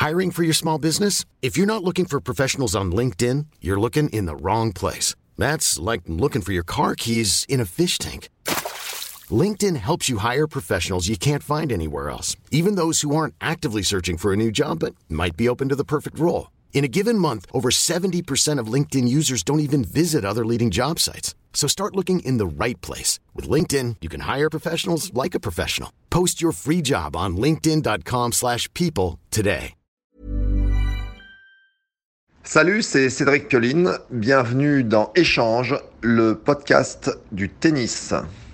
Hiring for your small business? If you're not looking for professionals on LinkedIn, you're looking in the wrong place. That's like looking for your car keys in a fish tank. LinkedIn helps you hire professionals you can't find anywhere else, even those who aren't actively searching for a new job but might be open to the perfect role. In a given month, over 70% of LinkedIn users don't even visit other leading job sites. So start looking in the right place. With LinkedIn, you can hire professionals like a professional. Post your free job on linkedin.com/people today. Salut, c'est Cédric Pioline. Bienvenue dans Échange, le podcast du tennis.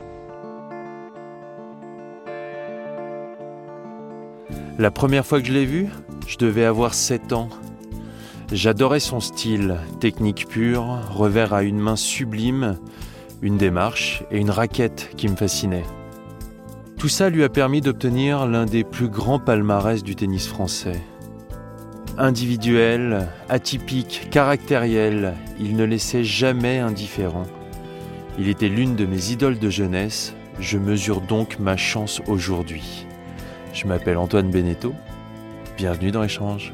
La première fois que je l'ai vu, je devais avoir 7 ans. J'adorais son style, technique pure, revers à une main sublime, une démarche et une raquette qui me fascinait. Tout ça lui a permis d'obtenir l'un des plus grands palmarès du tennis français. Individuel, atypique, caractériel, il ne laissait jamais indifférent. Il était l'une de mes idoles de jeunesse, je mesure donc ma chance aujourd'hui. Je m'appelle Antoine Beneteau, bienvenue dans Échange.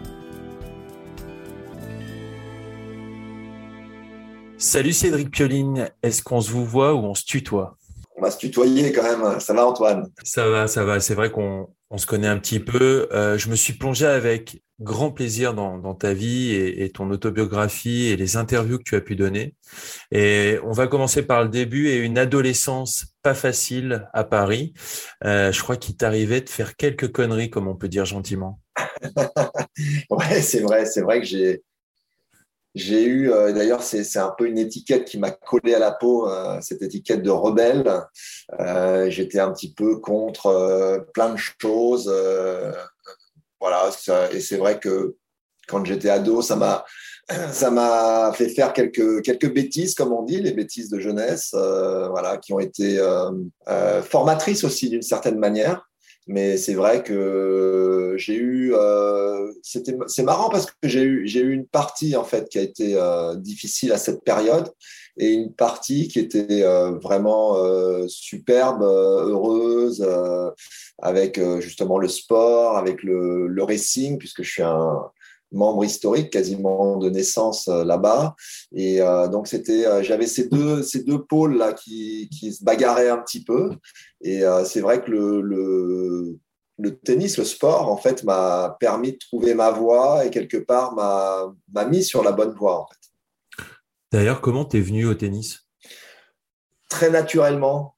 Salut Cédric Pioline, est-ce qu'on se vous voit ou on se tutoie? On va se tutoyer quand même. Ça va Antoine? Ça va. C'est vrai qu'on se connaît un petit peu. Je me suis plongé avec grand plaisir dans ta vie et ton autobiographie et les interviews que tu as pu donner. Et on va commencer par le début et une adolescence pas facile à Paris. Je crois qu'il t'arrivait de faire quelques conneries, comme on peut dire gentiment. Ouais, c'est vrai que j'ai eu, d'ailleurs, c'est un peu une étiquette qui m'a collé à la peau, cette étiquette de rebelle. J'étais un petit peu contre plein de choses. Voilà, et c'est vrai que quand j'étais ado, ça m'a fait faire quelques bêtises, comme on dit, les bêtises de jeunesse, voilà, qui ont été formatrices aussi d'une certaine manière. Mais c'est vrai que j'ai eu, c'est marrant parce que j'ai eu une partie en fait qui a été difficile à cette période et une partie qui était vraiment superbe, heureuse, avec justement le sport, avec le racing, puisque je suis un membre historique quasiment de naissance là-bas, et donc j'avais ces deux pôles là qui se bagarraient un petit peu, et c'est vrai que le tennis, le sport en fait m'a permis de trouver ma voie et quelque part m'a mis sur la bonne voie en fait. D'ailleurs, comment t'es venu au tennis? Très naturellement,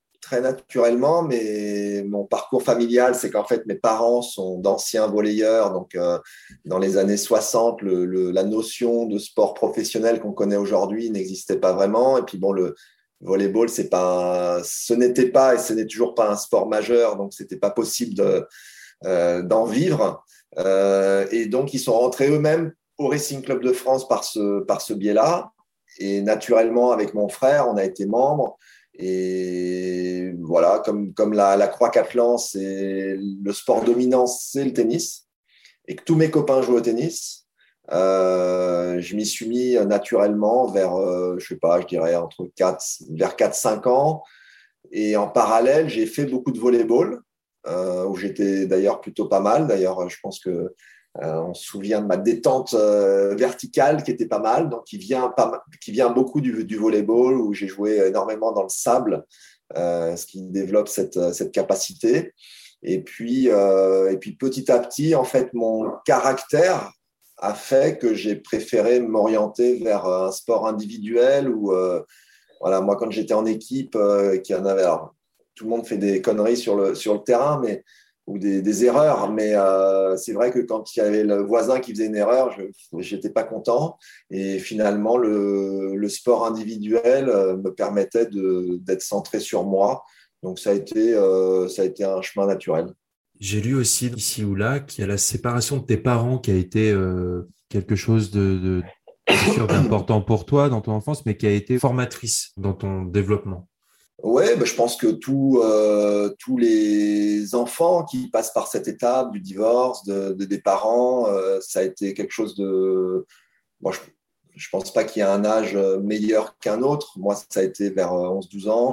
mais mon parcours familial, c'est qu'en fait, mes parents sont d'anciens volleyeurs. Donc, dans les années 60, la notion de sport professionnel qu'on connaît aujourd'hui n'existait pas vraiment. Et puis, bon, le volleyball, ce n'était pas et ce n'est toujours pas un sport majeur. Donc, ce n'était pas possible d'en vivre. Et donc, ils sont rentrés eux-mêmes au Racing Club de France par ce biais-là. Et naturellement, avec mon frère, on a été membres. Et voilà, comme la Croix-Catlan, c'est le sport dominant, c'est le tennis. Et que tous mes copains jouent au tennis, je m'y suis mis naturellement vers, je sais pas, je dirais vers 4-5 ans. Et en parallèle, j'ai fait beaucoup de volleyball, où j'étais d'ailleurs plutôt pas mal. D'ailleurs, je pense que on se souvient de ma détente verticale qui était pas mal, donc qui vient beaucoup du volleyball, où j'ai joué énormément dans le sable, ce qui développe cette capacité. Et puis petit à petit, en fait, mon caractère a fait que j'ai préféré m'orienter vers un sport individuel où, voilà, moi, quand j'étais en équipe, alors, tout le monde fait des conneries sur le terrain, ou des erreurs, mais c'est vrai que quand il y avait le voisin qui faisait une erreur, je n'étais pas content, et finalement le sport individuel me permettait d'être centré sur moi, donc ça a été un chemin naturel. J'ai lu aussi ici ou là qu'il y a la séparation de tes parents qui a été quelque chose de bien sûr d'important pour toi dans ton enfance, mais qui a été formatrice dans ton développement. Oui, je pense que tous les enfants qui passent par cette étape du divorce, des parents, ça a été quelque chose de… Moi, je pense pas qu'il y ait un âge meilleur qu'un autre. Moi, ça a été vers 11-12 ans.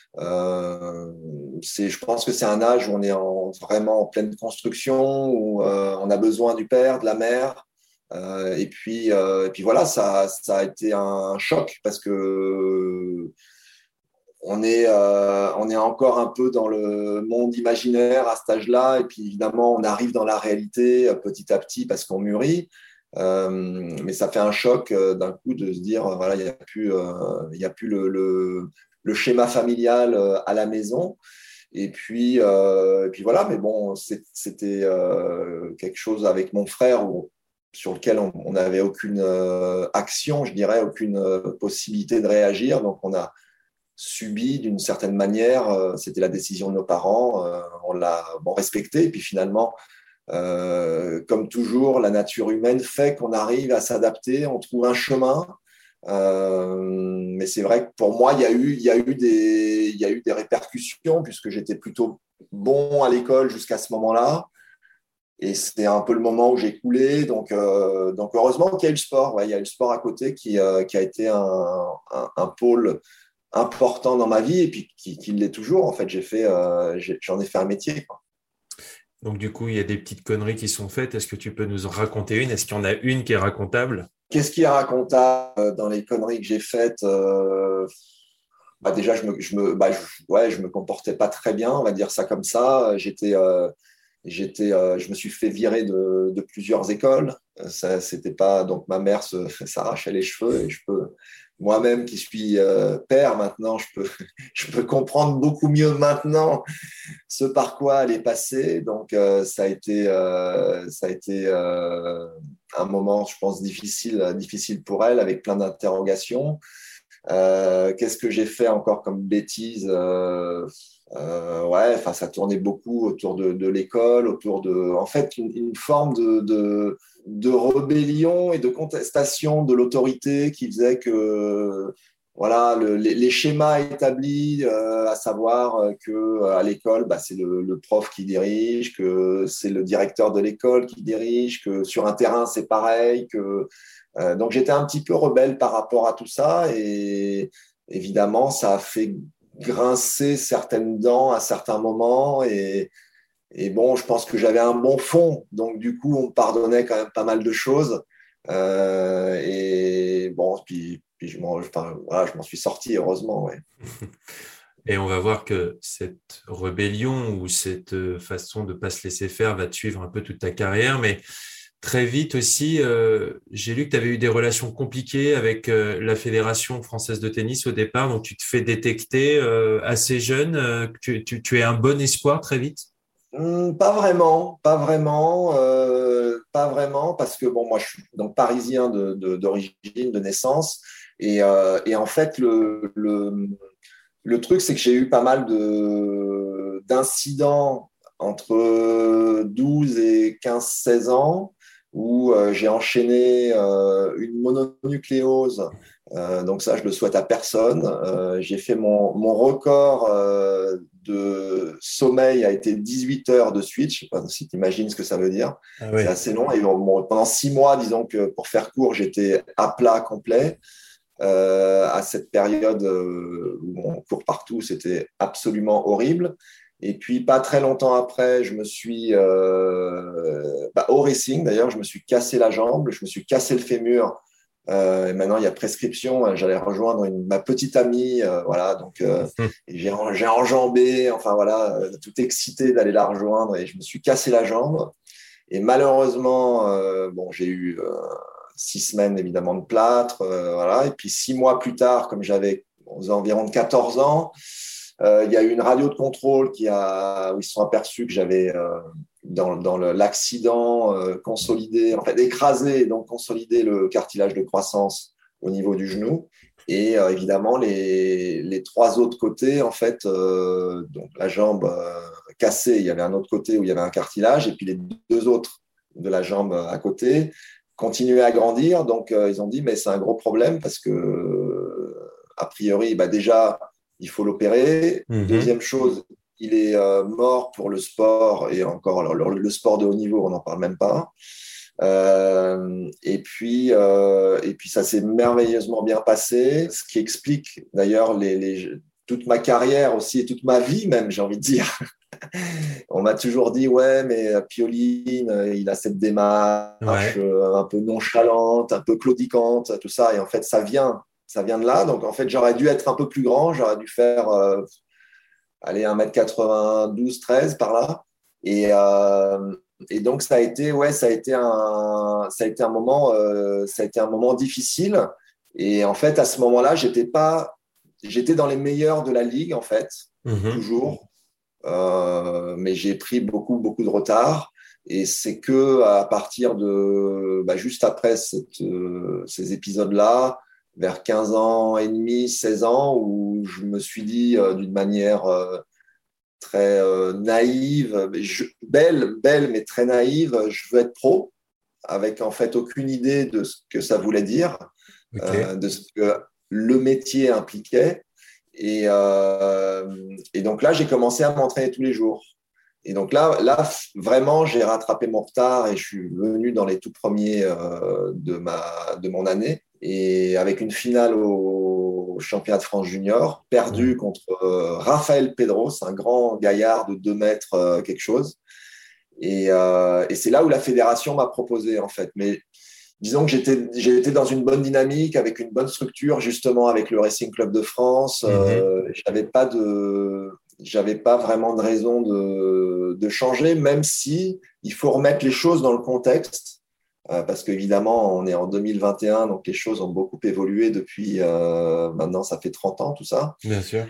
Je pense que c'est un âge où on est vraiment en pleine construction, où on a besoin du père, de la mère. Et puis voilà, ça a été un choc parce que on est encore un peu dans le monde imaginaire à cet âge-là. Et puis évidemment, on arrive dans la réalité petit à petit parce qu'on mûrit. Mais ça fait un choc d'un coup de se dire, voilà, il y a plus le schéma familial à la maison. Et puis voilà, mais bon, c'était quelque chose avec mon frère sur lequel on n'avait aucune action, je dirais, aucune possibilité de réagir. Donc on a subi d'une certaine manière, c'était la décision de nos parents, on l'a respecté. Et puis finalement, comme toujours, la nature humaine fait qu'on arrive à s'adapter, on trouve un chemin. Mais c'est vrai que pour moi, il y a eu des répercussions puisque j'étais plutôt bon à l'école jusqu'à ce moment-là. Et c'était un peu le moment où j'ai coulé. Donc heureusement qu'il y a eu le sport. Ouais, il y a eu le sport à côté qui a été un pôle important dans ma vie et puis qui l'est toujours. En fait, j'en ai fait un métier, quoi. Donc, du coup, il y a des petites conneries qui sont faites. Est-ce que tu peux nous en raconter une? Est-ce qu'il y en a une qui est racontable? Qu'est-ce qui est racontable dans les conneries que j'ai faites? Déjà, je me comportais pas très bien, on va dire ça comme ça. Je me suis fait virer de plusieurs écoles. Ça, c'était pas, donc ma mère s'arrachait les cheveux et moi-même qui suis père maintenant, je peux comprendre beaucoup mieux maintenant ce par quoi elle est passée. Donc ça a été un moment, je pense, difficile pour elle, avec plein d'interrogations. Qu'est-ce que j'ai fait encore comme bêtise? Ouais, enfin, ça tournait beaucoup autour de l'école, en fait, une forme de rébellion et de contestation de l'autorité qui faisait que, voilà, les schémas établis, à savoir que à l'école, c'est le prof qui dirige, que c'est le directeur de l'école qui dirige, que sur un terrain, c'est pareil, donc j'étais un petit peu rebelle par rapport à tout ça et évidemment, ça a fait grincer certaines dents à certains moments et bon, je pense que j'avais un bon fond, donc du coup, on me pardonnait quand même pas mal de choses. Et bon, puis voilà, je m'en suis sorti, heureusement. Ouais. Et on va voir que cette rébellion ou cette façon de ne pas se laisser faire va te suivre un peu toute ta carrière. Mais très vite aussi, j'ai lu que tu avais eu des relations compliquées avec la Fédération française de tennis au départ. Donc, tu te fais détecter assez jeune. Tu es un bon espoir très vite? Pas vraiment, pas vraiment, parce que bon, moi je suis donc parisien d'origine, de naissance, et en fait le truc c'est que j'ai eu pas mal d'incidents entre 12 et 15-16 ans où j'ai enchaîné une mononucléose. Donc ça, je le souhaite à personne. J'ai fait mon record de sommeil a été 18 heures de suite. Je ne sais pas si tu imagines ce que ça veut dire. Ah oui. C'est assez long. Et bon, pendant 6 mois, disons que pour faire court, j'étais à plat complet. À cette période où on court partout, c'était absolument horrible. Et puis, pas très longtemps après, je me suis, au racing d'ailleurs, je me suis cassé la jambe, je me suis cassé le fémur. Et maintenant, il y a prescription. J'allais rejoindre ma petite amie, voilà. Donc, et j'ai enjambé, enfin voilà, tout excité d'aller la rejoindre. Et je me suis cassé la jambe. Et malheureusement, bon, j'ai eu 6 semaines évidemment de plâtre, voilà. Et puis 6 mois plus tard, comme j'avais environ 14 ans, il y a eu une radio de contrôle où ils se sont aperçus que j'avais dans l'accident consolidé, en fait écrasé, donc consolidé le cartilage de croissance au niveau du genou. Et évidemment, les 3 autres côtés, en fait, donc la jambe cassée, il y avait un autre côté où il y avait un cartilage, et puis les 2 autres de la jambe à côté continuaient à grandir. Donc, ils ont dit, mais c'est un gros problème parce que, a priori, déjà, il faut l'opérer. Deuxième chose, il est mort pour le sport, et encore le sport de haut niveau, on n'en parle même pas. Et puis ça s'est merveilleusement bien passé, ce qui explique d'ailleurs toute ma carrière aussi et toute ma vie même, j'ai envie de dire. On m'a toujours dit, ouais, mais Pioline, il a cette démarche Ouais. un peu nonchalante, un peu claudicante, tout ça. Et en fait, ça vient de là. Donc, en fait, j'aurais dû être un peu plus grand. J'aurais dû faire, aller 1,92 m, 13 par là. Et donc, ça a été un moment difficile. Et en fait, à ce moment-là, j'étais dans les meilleurs de la ligue, en fait, Mhm. toujours. Mais j'ai pris beaucoup, beaucoup de retard. Et c'est que à partir de, juste après ces épisodes-là, vers 15 ans et demi, 16 ans, où je me suis dit d'une manière très naïve, belle, mais très naïve, je veux être pro, avec en fait aucune idée de ce que ça voulait dire, Ok. de ce que le métier impliquait. Et donc là, j'ai commencé à m'entraîner tous les jours. Et donc là, vraiment, j'ai rattrapé mon retard et je suis venu dans les tout premiers de mon année. Et avec une finale au championnat de France junior, Ouais. perdu contre Raphaël Pedros, un grand gaillard de 2 mètres quelque chose. Et c'est là où la fédération m'a proposé, en fait. Mais disons que j'étais dans une bonne dynamique, avec une bonne structure, justement, avec le Racing Club de France. Mhm. J'avais pas vraiment de raison de changer, même si il faut remettre les choses dans le contexte, parce qu'évidemment, on est en 2021, donc les choses ont beaucoup évolué depuis, maintenant, ça fait 30 ans, tout ça. Bien sûr.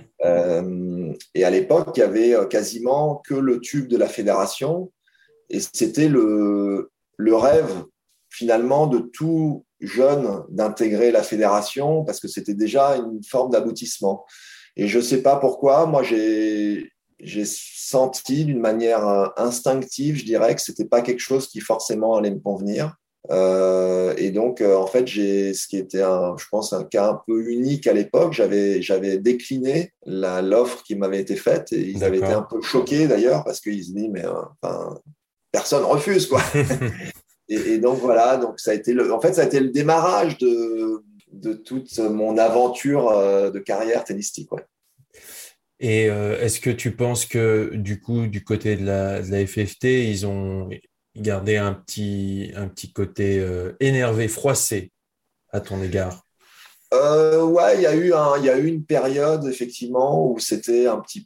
Et à l'époque, il y avait quasiment que le tube de la fédération, et c'était le rêve, finalement, de tout jeune d'intégrer la fédération, parce que c'était déjà une forme d'aboutissement. Et je ne sais pas pourquoi, moi, j'ai senti d'une manière instinctive, je dirais, que ce n'était pas quelque chose qui forcément allait me convenir. Et donc, en fait, ce qui était, je pense, un cas un peu unique à l'époque, j'avais décliné l'offre qui m'avait été faite et ils avaient été un D'accord. peu choqués d'ailleurs parce qu'ils se disent, mais enfin, personne refuse, quoi. Et donc voilà, donc en fait, ça a été le démarrage de toute mon aventure de carrière tennistique. Ouais. Et est-ce que tu penses que du coup, du côté de la FFT, ils ont gardé un petit côté énervé, froissé à ton égard? Ouais, il y a eu une période effectivement où c'était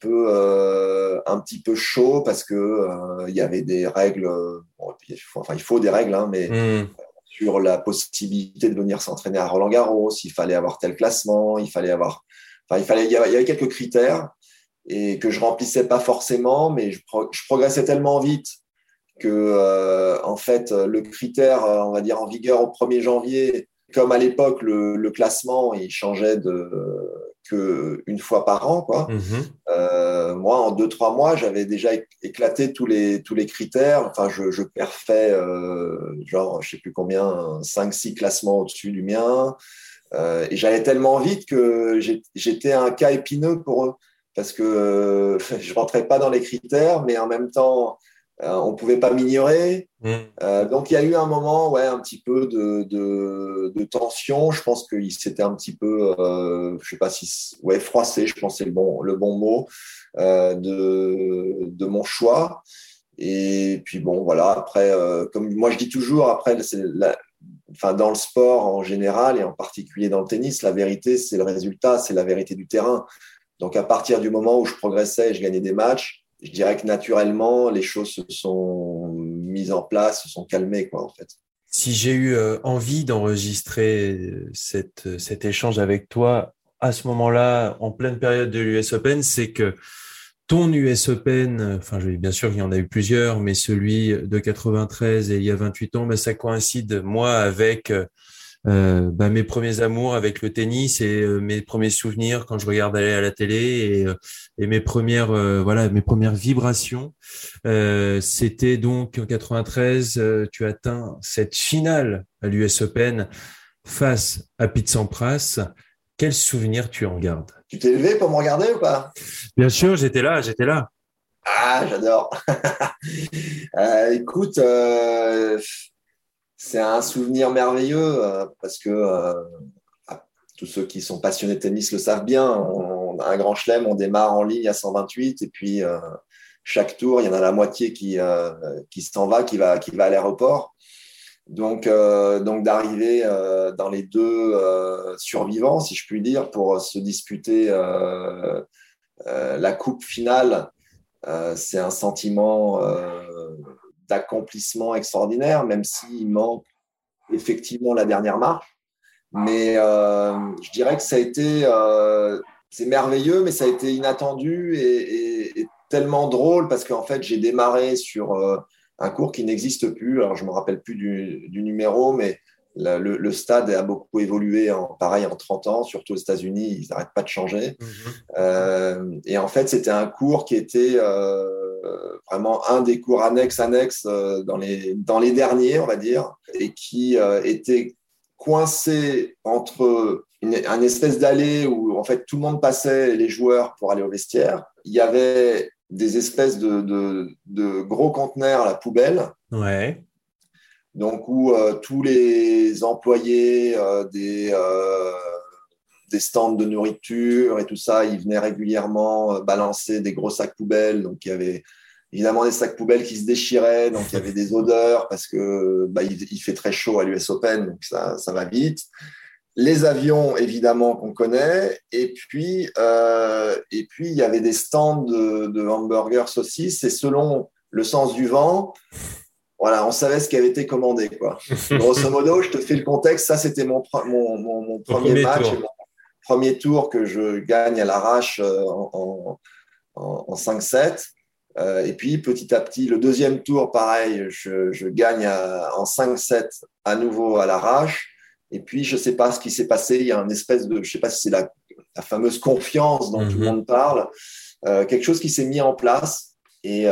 un petit peu chaud parce que il y avait des règles. Bon, il faut des règles, hein, mais Hmm, sur la possibilité de venir s'entraîner à Roland-Garros, il fallait avoir tel classement, il y avait quelques critères et que je remplissais pas forcément, mais je progressais tellement vite que en fait le critère, on va dire en vigueur au 1er janvier, comme à l'époque le classement il changeait que une fois par an, quoi. mhm. Moi, en 2-3 mois, j'avais déjà éclaté tous les critères. Enfin, je perfais, genre, je sais plus combien, 5-6 classements au-dessus du mien. Et j'allais tellement vite que j'étais un cas épineux pour eux. Parce que je rentrais pas dans les critères, mais en même temps, on pouvait pas m'ignorer. Hmm. Donc, il y a eu un moment, ouais, un petit peu de tension. Je pense qu'il s'était un petit peu, je sais pas si, ouais, froissé, je pense que c'est le bon mot, de mon choix. Et puis, bon, voilà, après, comme moi je dis toujours, après, enfin, dans le sport en général et en particulier dans le tennis, la vérité, c'est le résultat, c'est la vérité du terrain. Donc, à partir du moment où je progressais et je gagnais des matchs, je dirais que naturellement, les choses se sont mises en place, se sont calmées, quoi, en fait. Si j'ai eu envie d'enregistrer cet échange avec toi à ce moment-là, en pleine période de l'US Open, c'est que ton US Open, enfin, bien sûr, il y en a eu plusieurs, mais celui de 93 et il y a 28 ans, mais ça coïncide, moi, avec mes premiers amours avec le tennis et mes premiers souvenirs quand je regardais à la télé et mes premières mes premières vibrations. C'était donc en 93, tu atteins cette finale à l'US Open face à Pete Sampras. Quel souvenir tu en gardes? Tu t'es levé pour me regarder ou pas? Bien sûr, j'étais là. Ah, j'adore. Écoute, c'est un souvenir merveilleux parce que tous ceux qui sont passionnés de tennis le savent bien. Un grand chelem, on démarre en ligne à 128 et puis chaque tour, il y en a la moitié qui s'en va, qui va à l'aéroport. Donc d'arriver dans les deux survivants, si je puis dire, pour se disputer la coupe finale, c'est un sentiment d'accomplissement extraordinaire, même s'il manque effectivement la dernière marche. Mais je dirais que ça a été, c'est merveilleux, mais ça a été inattendu et tellement drôle parce qu'en fait, j'ai démarré sur un cours qui n'existe plus. Alors, je ne me rappelle plus du numéro, mais le stade a beaucoup évolué en 30 ans, surtout aux États-Unis, ils n'arrêtent pas de changer. Et en fait, c'était un cours qui était vraiment un des cours annexes dans les derniers, on va dire, et qui était coincé entre un espèce d'allée où en fait tout le monde passait, les joueurs, pour aller au vestiaire. Il y avait des espèces de gros conteneurs à la poubelle. Ouais. Donc où tous les employés des stands de nourriture et tout ça, ils venaient régulièrement balancer des gros sacs poubelles. Donc il y avait évidemment des sacs poubelles qui se déchiraient, donc il y avait des odeurs parce que il fait très chaud à l'US Open, donc ça va vite. Les avions, évidemment, qu'on connaît, et puis il y avait des stands de hamburgers, saucisses, et selon le sens du vent, voilà, on savait ce qui avait été commandé, quoi. Grosso modo, je te fais le contexte, ça c'était mon premier match, et mon premier tour que je gagne à l'arrache en 5-7. Et puis, petit à petit, le deuxième tour, pareil, je gagne en 5-7 à nouveau à l'arrache. Et puis, je ne sais pas ce qui s'est passé. Il y a une espèce de, je ne sais pas si c'est la fameuse confiance dont tout le monde parle, quelque chose qui s'est mis en place. Et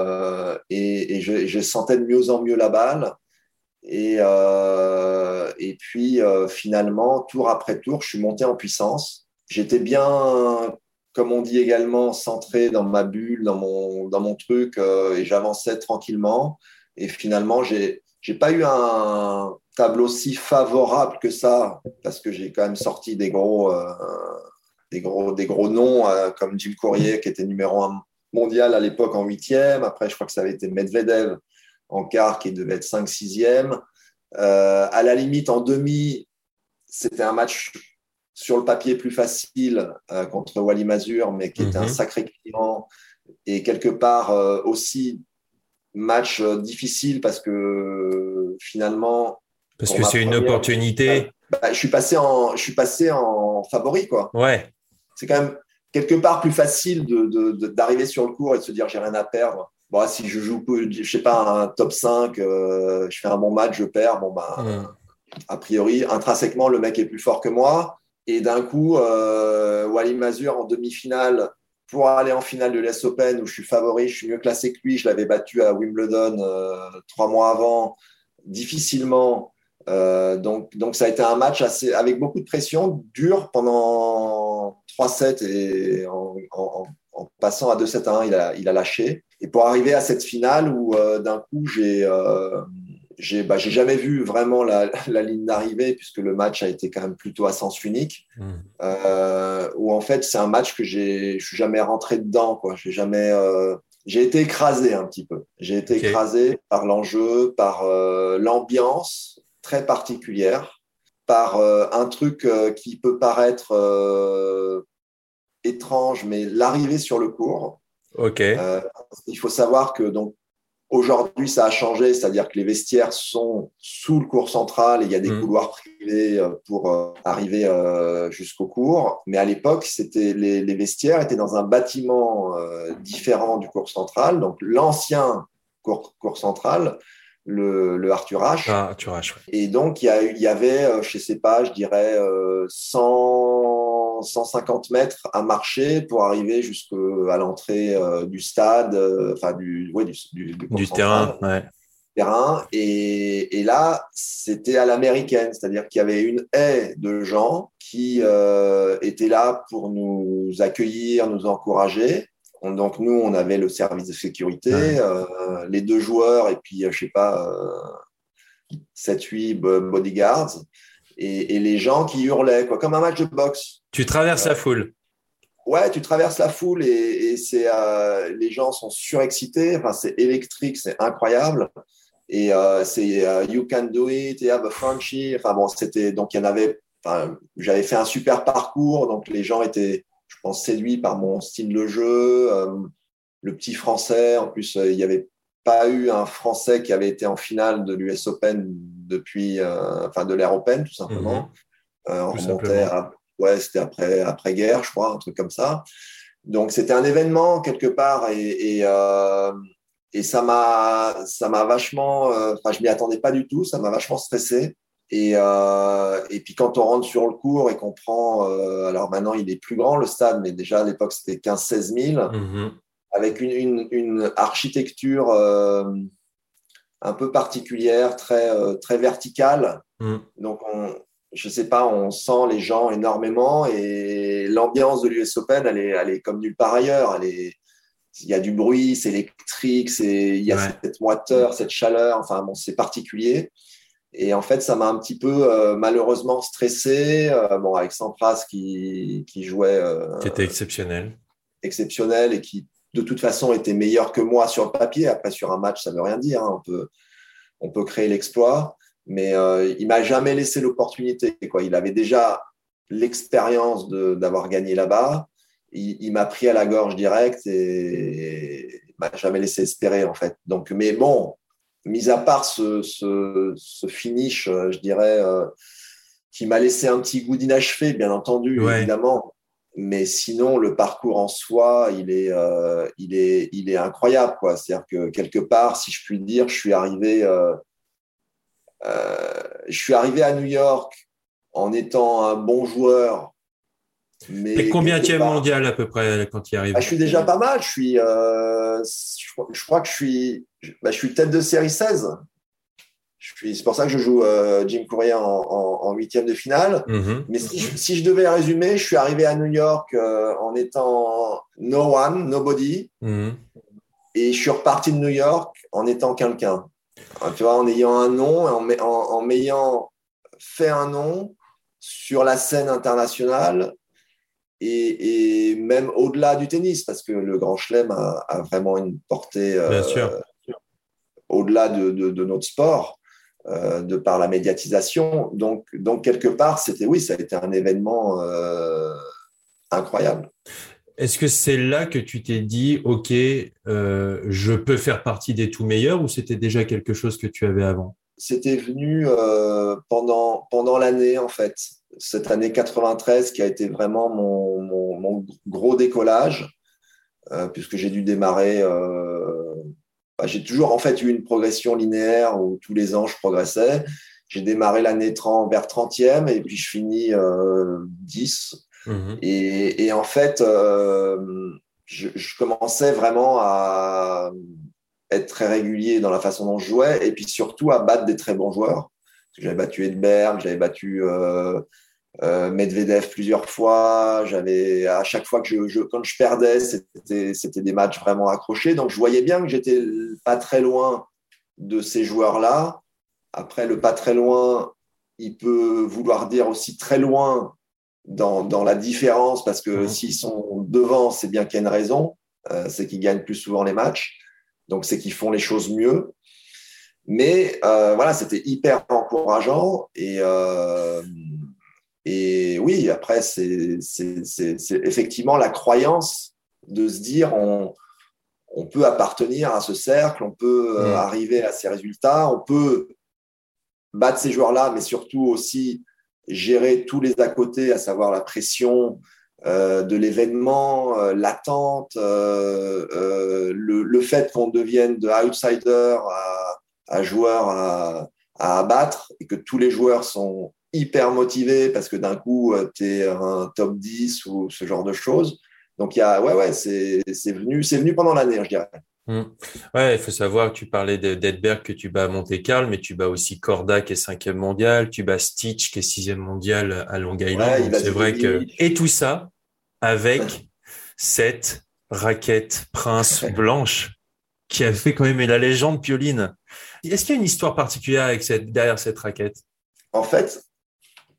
je sentais de mieux en mieux la balle. Et puis, finalement, tour après tour, je suis monté en puissance. J'étais bien, comme on dit également, centré dans ma bulle, dans mon truc, et j'avançais tranquillement. Et finalement, j'ai pas eu un tableau si favorable que ça, parce que j'ai quand même sorti des gros noms, comme Jim Courier, qui était numéro 1 mondial à l'époque en 8e. Après, je crois que ça avait été Medvedev en quart, qui devait être 5-6e. À la limite, en demi, c'était un match sur le papier plus facile contre Wally Mazur, mais qui était un sacré client. Et quelque part aussi match difficile parce que finalement… Parce que c'est une opportunité. Je suis passé en favori, quoi. Ouais. C'est quand même quelque part plus facile d'arriver sur le court et de se dire j'ai rien à perdre. Bon, si je joue, je sais pas, un top 5, je fais un bon match, je perds. Bon, a priori, intrinsèquement, le mec est plus fort que moi. Et d'un coup, Wally Mazur en demi-finale pour aller en finale de l'US Open où je suis favori, je suis mieux classé que lui. Je l'avais battu à Wimbledon 3 mois avant, difficilement. Donc, ça a été un match avec beaucoup de pression, dur pendant 3-7 et en passant à 2-7-1, il a lâché. Et pour arriver à cette finale où d'un coup, j'ai jamais vu vraiment la ligne d'arrivée puisque le match a été quand même plutôt à sens unique. Où en fait, c'est un match que je suis jamais rentré dedans, quoi. J'ai été écrasé un petit peu. J'ai été écrasé par l'enjeu, par l'ambiance très particulière, par un truc qui peut paraître étrange, mais l'arrivée sur le court. Il faut savoir que donc aujourd'hui, ça a changé, c'est-à-dire que les vestiaires sont sous le court central et il y a des couloirs privés pour arriver jusqu'au court. Mais à l'époque, les vestiaires étaient dans un bâtiment différent du court central. Donc, l'ancien court central, le Arthur Ashe. Arthur Ashe, ouais. Et donc, il y avait, je ne sais pas, je dirais 150 mètres à marcher pour arriver jusqu'à l'entrée du stade, du terrain. Ouais. Terrain. Et là, c'était à l'américaine, c'est-à-dire qu'il y avait une haie de gens qui étaient là pour nous accueillir, nous encourager. Donc, nous, on avait le service de sécurité, les 2 joueurs et puis, je ne sais pas, 7-8 bodyguards. et les gens qui hurlaient, quoi, comme un match de boxe. Tu traverses la foule. Ouais, tu traverses la foule et c'est les gens sont surexcités. Enfin, c'est électrique, c'est incroyable. Et c'est You Can Do It, Have a Frenchie. Enfin bon, c'était donc il y en avait. Enfin, j'avais fait un super parcours, donc les gens étaient, je pense, séduits par mon style de jeu. Le petit français, en plus, il n'y avait pas eu un Français qui avait été en finale de l'US Open depuis, enfin de l'Air Open, tout simplement. On remontait à ouais, c'était après-guerre, je crois, un truc comme ça. Donc, c'était un événement quelque part et ça m'a vachement, enfin, je m'y attendais pas du tout, ça m'a vachement stressé. Et puis, quand on rentre sur le court et qu'on prend, alors maintenant, il est plus grand, le stade, mais déjà à l'époque, c'était 15-16 000, avec une architecture un peu particulière, très verticale. Donc, je sais pas, on sent les gens énormément et l'ambiance de l'US Open, elle est comme nulle part ailleurs. Il y a du bruit, c'est électrique, il y a cette moiteur, cette chaleur. Enfin bon, c'est particulier. Et en fait, ça m'a un petit peu malheureusement stressé. Bon, avec Sampras qui jouait, qui était exceptionnel et qui de toute façon était meilleur que moi sur le papier. Après, sur un match, ça veut rien dire. Hein. On peut créer l'exploit. Mais il m'a jamais laissé l'opportunité, quoi. Il avait déjà l'expérience d'avoir gagné là-bas. Il m'a pris à la gorge direct et il m'a jamais laissé espérer, en fait. Donc, mais bon, mis à part ce finish, je dirais, qui m'a laissé un petit goût d'inachevé, bien entendu, évidemment. Mais sinon, le parcours en soi, il est incroyable, quoi. C'est-à-dire que quelque part, si je puis dire, je suis arrivé à New York en étant un bon joueur. Mais combienième mondial à peu près quand tu y arrives? Je suis déjà pas mal. Je crois que je suis tête de série 16. C'est pour ça que je joue Jim Courier en huitième de finale. Mais si je devais résumer, je suis arrivé à New York en étant no one, nobody. Et je suis reparti de New York en étant quelqu'un. Tu vois, en ayant un nom, en m'ayant fait un nom sur la scène internationale et même au-delà du tennis, parce que le Grand Chelem a vraiment une portée au-delà de notre sport, de par la médiatisation. Donc quelque part, ça a été un événement incroyable. Est-ce que c'est là que tu t'es dit, OK, je peux faire partie des tout meilleurs, ou c'était déjà quelque chose que tu avais avant? C'était venu pendant l'année, en fait. Cette année 93 qui a été vraiment mon gros décollage, puisque j'ai dû démarrer. J'ai toujours, en fait, eu une progression linéaire où tous les ans, je progressais. J'ai démarré l'année vers 30e et puis je finis 10. Et en fait, je commençais vraiment à être très régulier dans la façon dont je jouais et puis surtout à battre des très bons joueurs. Parce que j'avais battu Edberg, j'avais battu Medvedev plusieurs fois. À chaque fois que quand je perdais, c'était des matchs vraiment accrochés. Donc, je voyais bien que j'étais pas très loin de ces joueurs-là. Après, le pas très loin, il peut vouloir dire aussi très loin dans la différence, parce que s'ils sont devant, c'est bien qu'il y a une raison, c'est qu'ils gagnent plus souvent les matchs, donc c'est qu'ils font les choses mieux. Mais voilà, c'était hyper encourageant et oui, après c'est effectivement la croyance de se dire on peut appartenir à ce cercle, on peut arriver à ces résultats, on peut battre ces joueurs-là, mais surtout aussi gérer tous les à côté, à savoir la pression de l'événement, l'attente, le fait qu'on devienne de outsider à joueur à abattre et que tous les joueurs sont hyper motivés parce que d'un coup, tu es un top 10 ou ce genre de choses. Donc, c'est venu pendant l'année, je dirais. Ouais, il faut savoir que tu parlais d'Edberg que tu bats à Monte-Carlo, mais tu bats aussi Korda qui est 5e mondial, tu bats Stitch qui est 6e mondial à Long Island. Donc c'est vrai que et tout ça avec cette raquette Prince blanche qui a fait quand même la légende Pioline. Est-ce qu'il y a une histoire particulière derrière cette raquette? En fait,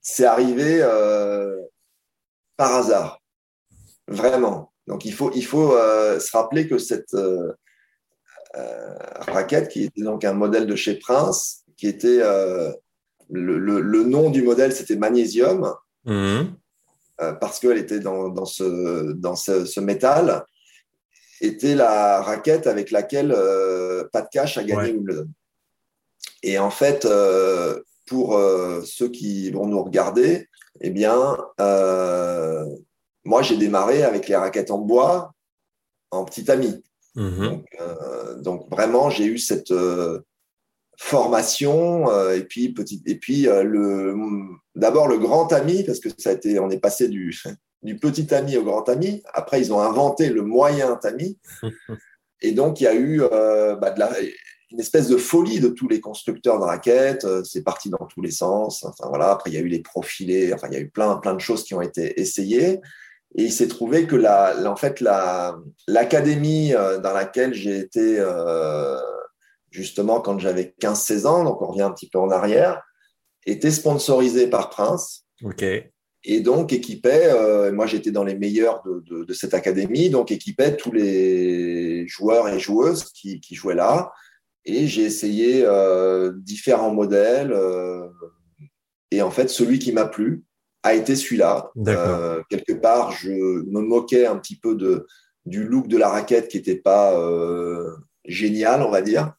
c'est arrivé par hasard, vraiment. Donc, il faut se rappeler que cette raquette, qui était donc un modèle de chez Prince, qui était le nom du modèle, c'était Magnésium, parce qu'elle était dans ce métal, était la raquette avec laquelle Pat Cash a gagné Wimbledon. Et en fait, pour ceux qui vont nous regarder, eh bien, moi, j'ai démarré avec les raquettes en bois, en petit tamis. Donc, vraiment, j'ai eu cette formation et puis d'abord le grand tamis, parce que on est passé du petit tamis au grand tamis. Après, ils ont inventé le moyen tamis. Et donc, il y a eu une espèce de folie de tous les constructeurs de raquettes. C'est parti dans tous les sens. Enfin, voilà. Après, il y a eu les profilés. Enfin, il y a eu plein de choses qui ont été essayées. Et il s'est trouvé que l'académie dans laquelle j'ai été justement quand j'avais 15-16 ans, donc on revient un petit peu en arrière, était sponsorisée par Prince. OK. Et donc équipait, moi j'étais dans les meilleurs de cette académie, donc équipait tous les joueurs et joueuses qui jouaient là. Et j'ai essayé différents modèles. Et en fait, celui qui m'a plu a été celui-là. Quelque part, je me moquais un petit peu du look de la raquette qui n'était pas génial, on va dire.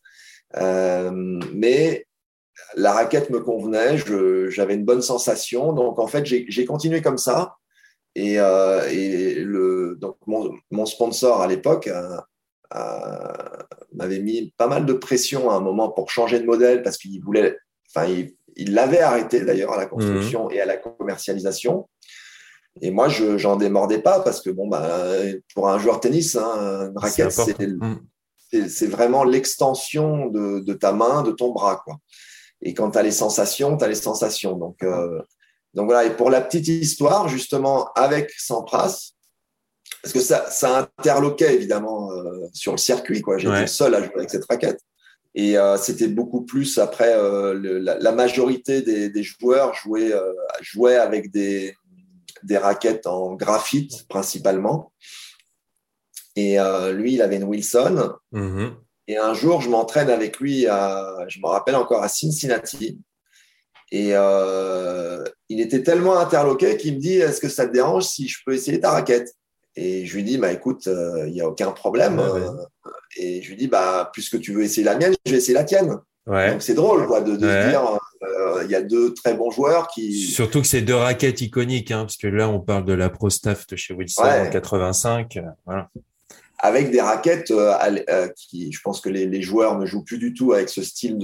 Mais la raquette me convenait, j'avais une bonne sensation. Donc, en fait, j'ai continué comme ça. Et donc mon sponsor à l'époque m'avait mis pas mal de pression à un moment pour changer de modèle parce qu'il voulait, il l'avait arrêté d'ailleurs à la construction et à la commercialisation. Et moi, j'en démordais pas parce que pour un joueur de tennis, une raquette, c'est vraiment l'extension de ta main, de ton bras, quoi. Et quand tu as les sensations, tu as les sensations. Donc voilà. Et pour la petite histoire, justement, avec Sampras, parce que ça interloquait évidemment sur le circuit, quoi. J'étais le seul à jouer avec cette raquette. Et c'était beaucoup plus après, la majorité des joueurs jouaient avec des raquettes en graphite principalement. Et lui, il avait une Wilson. Et un jour, je m'entraîne avec lui, je me rappelle encore, à Cincinnati. Et il était tellement interloqué qu'il me dit « Est-ce que ça te dérange si je peux essayer ta raquette ?» Et je lui dis écoute, il n'y a aucun problème. Et je lui dis puisque tu veux essayer la mienne, je vais essayer la tienne. Donc c'est drôle quoi, de se dire il y a deux très bons joueurs qui… Surtout que c'est deux raquettes iconiques, parce que là, on parle de la Pro Staff de chez Wilson en 85. Voilà. Avec des raquettes qui, je pense que les joueurs ne jouent plus du tout avec ce style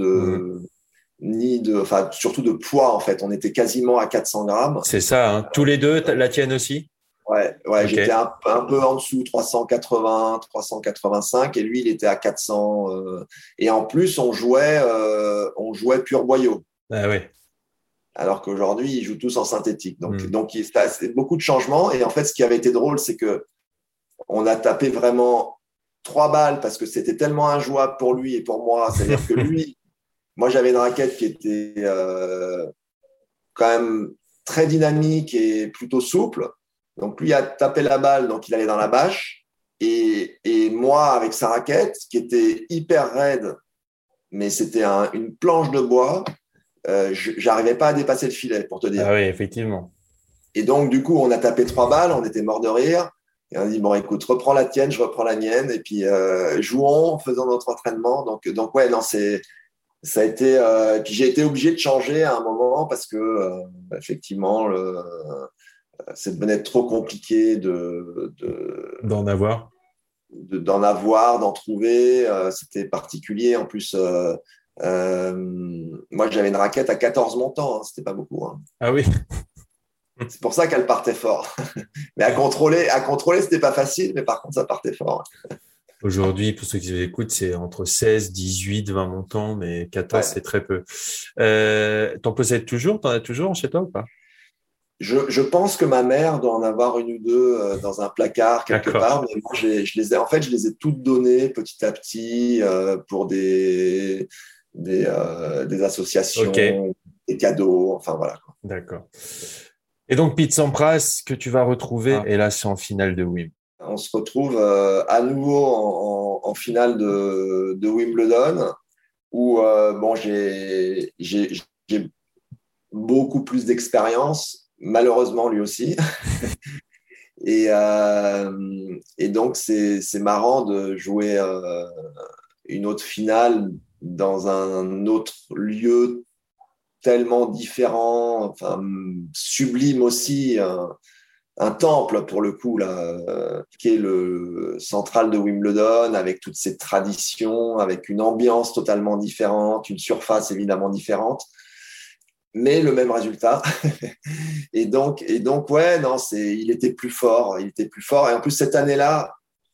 surtout de poids en fait. On était quasiment à 400 grammes. C'est ça, tous les deux, la tienne aussi? Ouais, okay. J'étais un peu en dessous, 380, 385, et lui, il était à 400. Et en plus, on jouait pur boyau. Ah oui. Alors qu'aujourd'hui, ils jouent tous en synthétique. Donc c'est beaucoup de changements. Et en fait, ce qui avait été drôle, c'est que on a tapé vraiment 3 balles parce que c'était tellement injouable pour lui et pour moi. C'est-à-dire que lui, moi, j'avais une raquette qui était quand même très dynamique et plutôt souple. Donc, lui a tapé la balle, donc il allait dans la bâche. Et moi, avec sa raquette, qui était hyper raide, mais c'était une planche de bois, j'arrivais pas à dépasser le filet, pour te dire. Ah oui, effectivement. Et donc, du coup, on a tapé 3 balles, on était morts de rire. Et on a dit, bon, écoute, reprends la tienne, je reprends la mienne. Et puis, jouons, faisons notre entraînement. Donc ouais, non, ça a été… puis j'ai été obligé de changer à un moment parce que, effectivement, ça devenait trop compliqué d'en avoir, d'en trouver. C'était particulier. En plus, moi, j'avais une raquette à 14 montants. C'était pas beaucoup. Ah oui. C'est pour ça qu'elle partait fort. Mais à contrôler, c'était pas facile. Mais par contre, ça partait fort. Aujourd'hui, pour ceux qui écoutent, c'est entre 16, 18, 20 montants, mais 14, c'est très peu. T'en possèdes toujours? T'en as toujours chez toi ou pas? Je pense que ma mère doit en avoir une ou deux dans un placard quelque part, mais moi, je les ai toutes données petit à petit pour des associations, des cadeaux, enfin voilà. D'accord. Et donc, Pete Sampras, que tu vas retrouver, et là, c'est en finale de Wimbledon. On se retrouve à nouveau en finale de Wimbledon, où bon, j'ai beaucoup plus d'expérience, malheureusement lui aussi. Et donc, c'est marrant de jouer une autre finale dans un autre lieu tellement différent, enfin, sublime aussi, un temple pour le coup, là, qui est le central de Wimbledon, avec toutes ses traditions, avec une ambiance totalement différente, une surface évidemment différente, mais le même résultat. Et donc ouais, non, il était plus fort, Et en plus, cette année-là,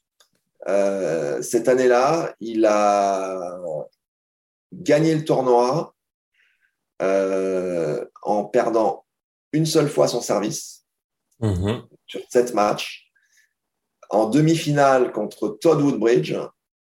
il a gagné le tournoi en perdant une seule fois son service sur 7 matchs, en demi-finale contre Todd Woodbridge,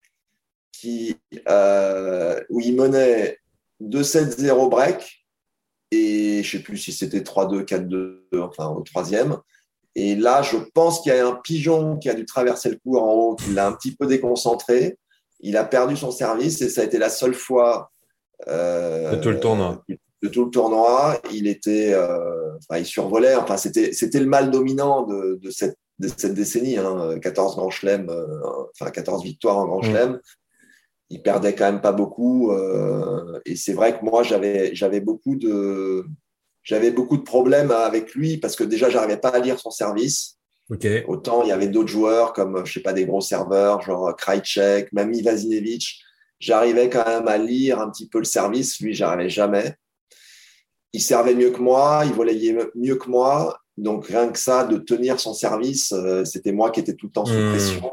où il menait 2-7-0 break, et je ne sais plus si c'était 3-2, 4-2, enfin au troisième. Et là, je pense qu'il y a un pigeon qui a dû traverser le court en haut, qui l'a un petit peu déconcentré. Il a perdu son service, et ça a été la seule fois de tout le tournoi. Il survolait. Enfin, c'était le mal dominant de cette décennie. 14 grands chelems, 14 victoires en grand chelem. Il perdait quand même pas beaucoup. Et c'est vrai que moi, j'avais beaucoup de problèmes avec lui, parce que déjà, j'arrivais pas à lire son service. Okay. Autant il y avait d'autres joueurs comme, je sais pas, des gros serveurs, genre Krajicek, même Ivanisevic. J'arrivais quand même à lire un petit peu le service. Lui, j'arrivais jamais. Il servait mieux que moi, il volleyait mieux que moi. Donc, rien que ça, de tenir son service, c'était moi qui étais tout le temps sous pression.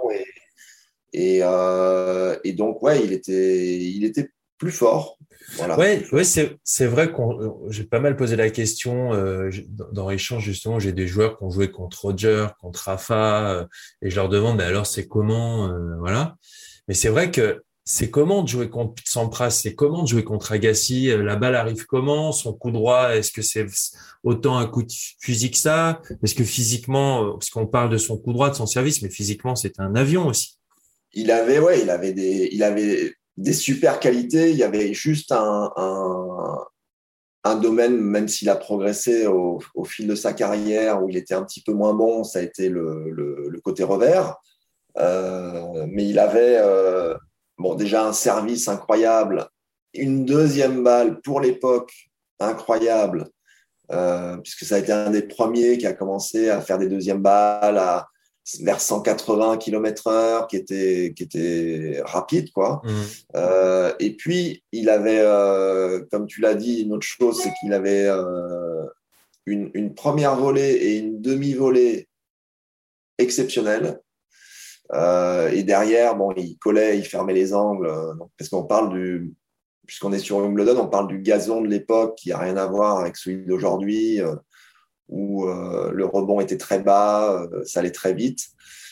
Et donc, ouais, il était plus fort. Voilà. Ouais, c'est vrai j'ai pas mal posé la question dans l'échange, justement. J'ai des joueurs qui ont joué contre Roger, contre Rafa, et je leur demande, mais alors c'est comment, voilà. Mais c'est vrai que c'est comment de jouer contre Sampras, c'est comment de jouer contre Agassi. La balle arrive comment, son coup droit, est-ce que c'est autant un coup de fusil que ça? Est-ce que physiquement, parce qu'on parle de son coup droit, de son service, mais physiquement c'est un avion aussi. Il avait des super qualités. Il y avait juste un domaine, même s'il a progressé au fil de sa carrière, où il était un petit peu moins bon, ça a été le côté revers. Mais il avait déjà un service incroyable, une deuxième balle pour l'époque incroyable, puisque ça a été un des premiers qui a commencé à faire des deuxièmes balles vers 180 km/h, qui était rapide, quoi. Et puis, il avait, comme tu l'as dit, une autre chose, c'est qu'il avait une première volée et une demi-volée exceptionnelles. Et derrière, bon, il collait, il fermait les angles, parce puisqu'on est sur Wimbledon, on parle du gazon de l'époque qui n'a rien à voir avec celui d'aujourd'hui, où le rebond était très bas, ça allait très vite.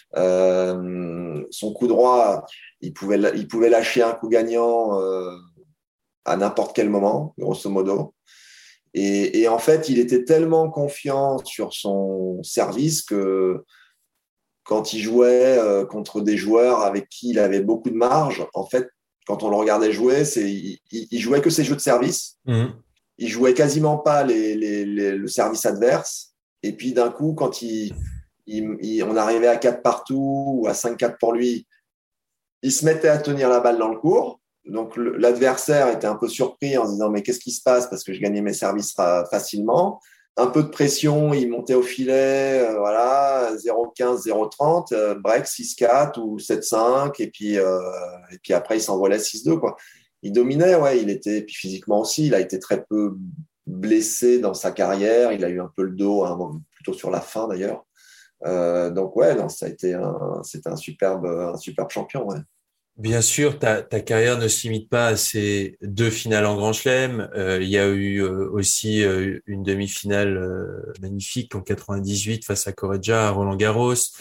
Son coup droit, il pouvait lâcher un coup gagnant à n'importe quel moment, grosso modo. Et en fait, il était tellement confiant sur son service que quand il jouait contre des joueurs avec qui il avait beaucoup de marge, en fait, quand on le regardait jouer, il jouait que ses jeux de service. Il jouait quasiment pas le service adverse. Et puis d'un coup, quand on arrivait à 4 partout ou à 5-4 pour lui, il se mettait à tenir la balle dans le court. Donc l'adversaire était un peu surpris en se disant, mais qu'est-ce qui se passe, parce que je gagnais mes services facilement. Un peu de pression, il montait au filet, voilà, 0-15, 0-30, break 6-4 ou 7-5, et puis après il s'envolait 6-2, quoi. Il dominait, ouais, puis physiquement aussi, il a été très peu blessé dans sa carrière, il a eu un peu le dos, plutôt sur la fin d'ailleurs. Donc ouais, non, c'était un superbe champion, ouais. Bien sûr, ta carrière ne se limite pas à ces 2 finales en Grand Chelem. Il y a eu aussi une demi-finale magnifique en 98 face à Correggia à Roland-Garros.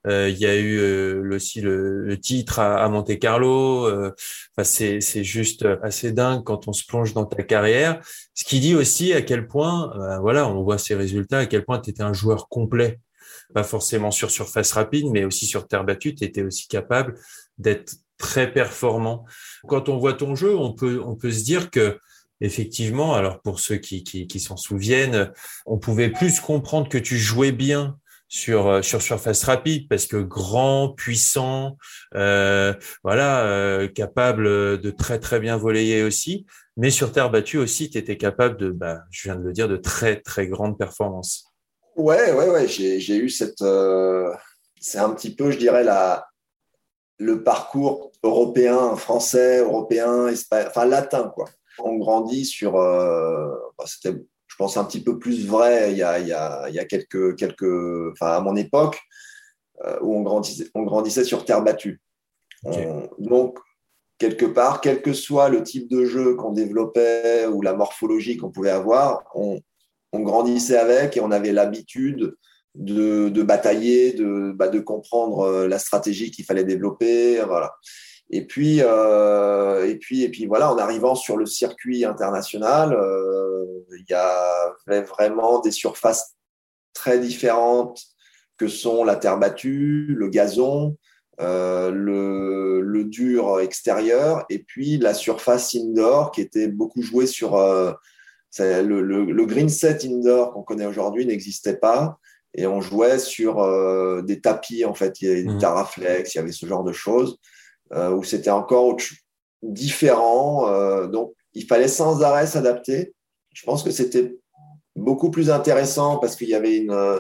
Il y a eu aussi le titre à Monte Carlo. Enfin, c'est juste assez dingue quand on se plonge dans ta carrière. Ce qui dit aussi à quel point, voilà, on voit ces résultats, à quel point tu étais un joueur complet. Pas forcément sur surface rapide, mais aussi sur terre battue, tu étais aussi capable d'être très performant. Quand on voit ton jeu, on peut se dire que effectivement, alors pour ceux qui s'en souviennent, on pouvait plus comprendre que tu jouais bien sur surface rapide parce que grand, puissant, voilà, capable de très très bien voler aussi, mais sur terre battue aussi, tu étais capable de, je viens de le dire, de très très grandes performances. Ouais. J'ai eu cette. C'est un petit peu, je dirais, le parcours européen, français, européen, espagnol, enfin latin, quoi. On grandit sur. C'était, je pense, un petit peu plus vrai il y a quelques. Enfin, à mon époque, où on grandissait sur terre battue. Okay. Donc, quelque part, quel que soit le type de jeu qu'on développait ou la morphologie qu'on pouvait avoir, on grandissait avec et on avait l'habitude de batailler, de comprendre la stratégie qu'il fallait développer, voilà. Et puis voilà, en arrivant sur le circuit international, il y avait vraiment des surfaces très différentes que sont la terre battue, le gazon, le dur extérieur, et puis la surface indoor qui était beaucoup jouée sur le green set indoor qu'on connaît aujourd'hui n'existait pas. Et on jouait sur des tapis, en fait. Il y avait des Taraflex, il y avait ce genre de choses où c'était encore différent. Donc, il fallait sans arrêt s'adapter. Je pense que c'était beaucoup plus intéressant parce qu'il y avait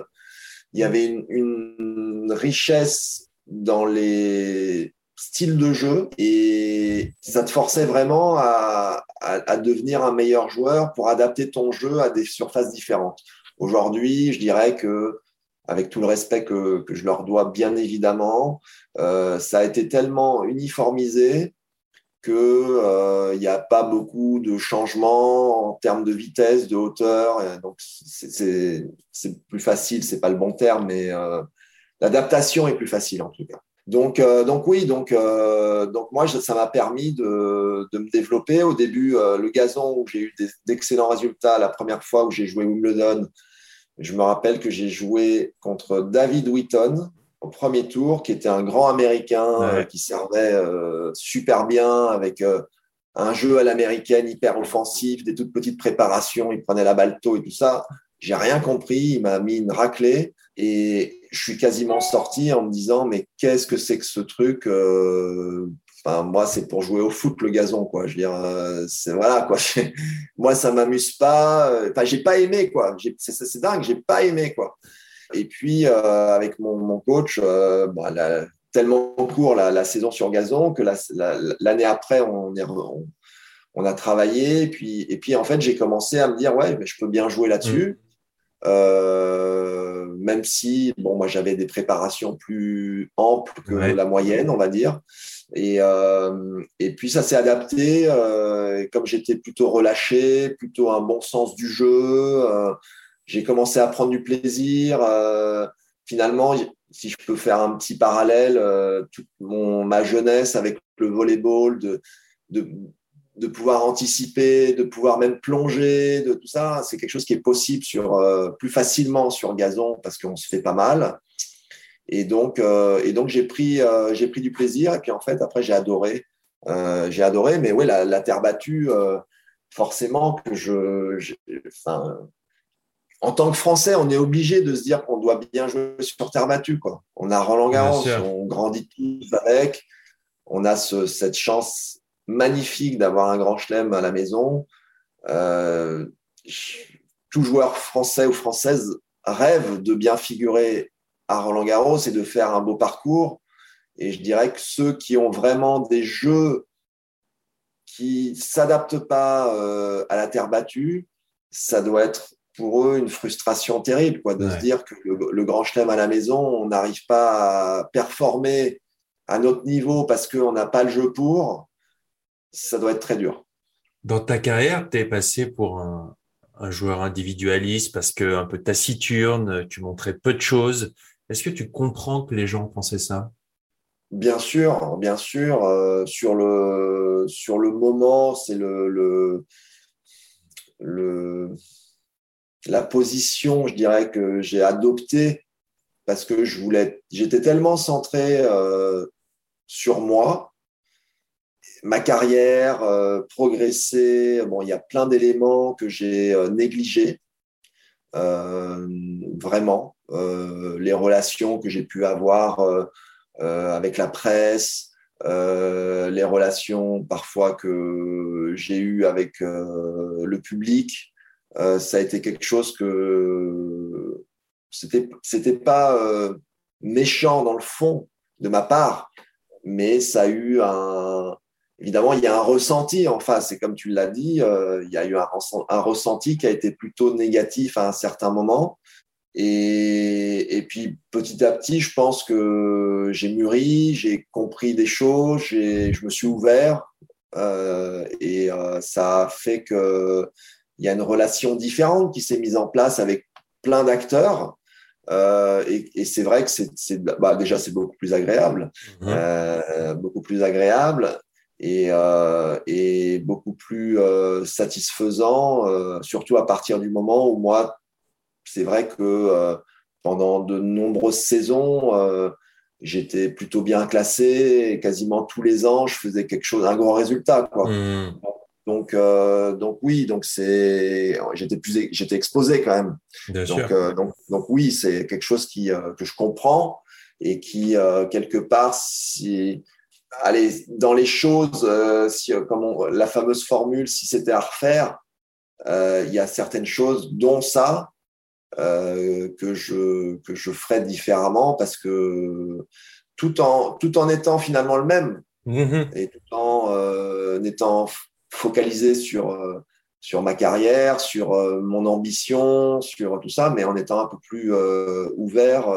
une richesse dans les styles de jeu et ça te forçait vraiment à devenir un meilleur joueur pour adapter ton jeu à des surfaces différentes. Aujourd'hui, je dirais que, avec tout le respect que je leur dois bien évidemment, ça a été tellement uniformisé qu'il n'y a pas beaucoup de changements en termes de vitesse, de hauteur. Donc, c'est plus facile, c'est pas le bon terme, mais l'adaptation est plus facile en tout cas. Donc oui, donc moi, ça m'a permis de me développer. Au début, le gazon, où j'ai eu d'excellents résultats, la première fois où j'ai joué Wimbledon, je me rappelle que j'ai joué contre David Wheaton au premier tour, qui était un grand Américain qui servait super bien avec un jeu à l'américaine hyper offensif, des toutes petites préparations, il prenait la balle tôt et tout ça. J'ai rien compris, il m'a mis une raclée et je suis quasiment sorti en me disant mais qu'est-ce que c'est que ce truc Enfin, moi, c'est pour jouer au foot, le gazon, quoi. Je veux dire, c'est voilà, quoi. Moi, ça m'amuse pas. Enfin, j'ai pas aimé, quoi. C'est dingue, j'ai pas aimé, quoi. Et puis, avec mon coach, tellement court la saison sur gazon que l'année après, on a travaillé. Et puis, en fait, j'ai commencé à me dire, ouais, mais je peux bien jouer là-dessus. Même si, bon, moi, j'avais des préparations plus amples que la moyenne, on va dire. Et puis, ça s'est adapté. Et comme j'étais plutôt relâché, plutôt un bon sens du jeu, j'ai commencé à prendre du plaisir. Finalement, si je peux faire un petit parallèle, toute ma jeunesse avec le volleyball, de pouvoir anticiper, de pouvoir même plonger, de tout ça, c'est quelque chose qui est possible plus facilement sur gazon parce qu'on se fait pas mal. Et donc j'ai pris du plaisir. Et puis en fait, après, j'ai adoré. Mais oui, la terre battue, forcément enfin, en tant que Français, on est obligé de se dire qu'on doit bien jouer sur terre battue, quoi. On a Roland-Garros, on grandit tous avec. On a cette chance magnifique d'avoir un grand chelem à la maison. Tout joueur français ou française rêve de bien figurer à Roland-Garros et de faire un beau parcours. Et je dirais que ceux qui ont vraiment des jeux qui ne s'adaptent pas à la terre battue, ça doit être pour eux une frustration terrible, quoi, de se dire que le grand chelem à la maison, on n'arrive pas à performer à notre niveau parce qu'on n'a pas le jeu pour. Ça doit être très dur. Dans ta carrière, tu es passé pour un joueur individualiste parce que un peu taciturne, tu montrais peu de choses, Est-ce que tu comprends que les gens pensaient ça? Bien sûr, bien sûr. Sur le moment, c'est le, la position, je dirais, que j'ai adoptée parce que j'étais tellement centré sur moi, ma carrière, progresser. Bon, il y a plein d'éléments que j'ai négligés, euh, vraiment. Les relations que j'ai pu avoir avec la presse, les relations parfois que j'ai eues avec le public. Ça a été quelque chose que c'était pas méchant dans le fond de ma part, mais ça a eu évidemment, il y a un ressenti en face. Et comme tu l'as dit, il y a eu un ressenti qui a été plutôt négatif à un certain moment. Et puis petit à petit, je pense que j'ai mûri, j'ai compris des choses, je me suis ouvert ça a fait que il y a une relation différente qui s'est mise en place avec plein d'acteurs. Et c'est vrai que déjà c'est beaucoup plus agréable, beaucoup plus agréable et beaucoup plus satisfaisant, surtout à partir du moment où moi c'est vrai que pendant de nombreuses saisons, j'étais plutôt bien classé. Et quasiment tous les ans, je faisais quelque chose, un grand résultat, quoi. Mmh. Donc oui, j'étais exposé quand même. Bien sûr. Donc oui, c'est quelque chose que je comprends et qui quelque part, allez, dans les choses, la fameuse formule, si c'était à refaire, il y a certaines choses, dont ça que je ferais différemment parce que tout en étant finalement le même Mmh. et tout en étant focalisé sur ma carrière, sur mon ambition, sur tout ça, mais en étant un peu plus ouvert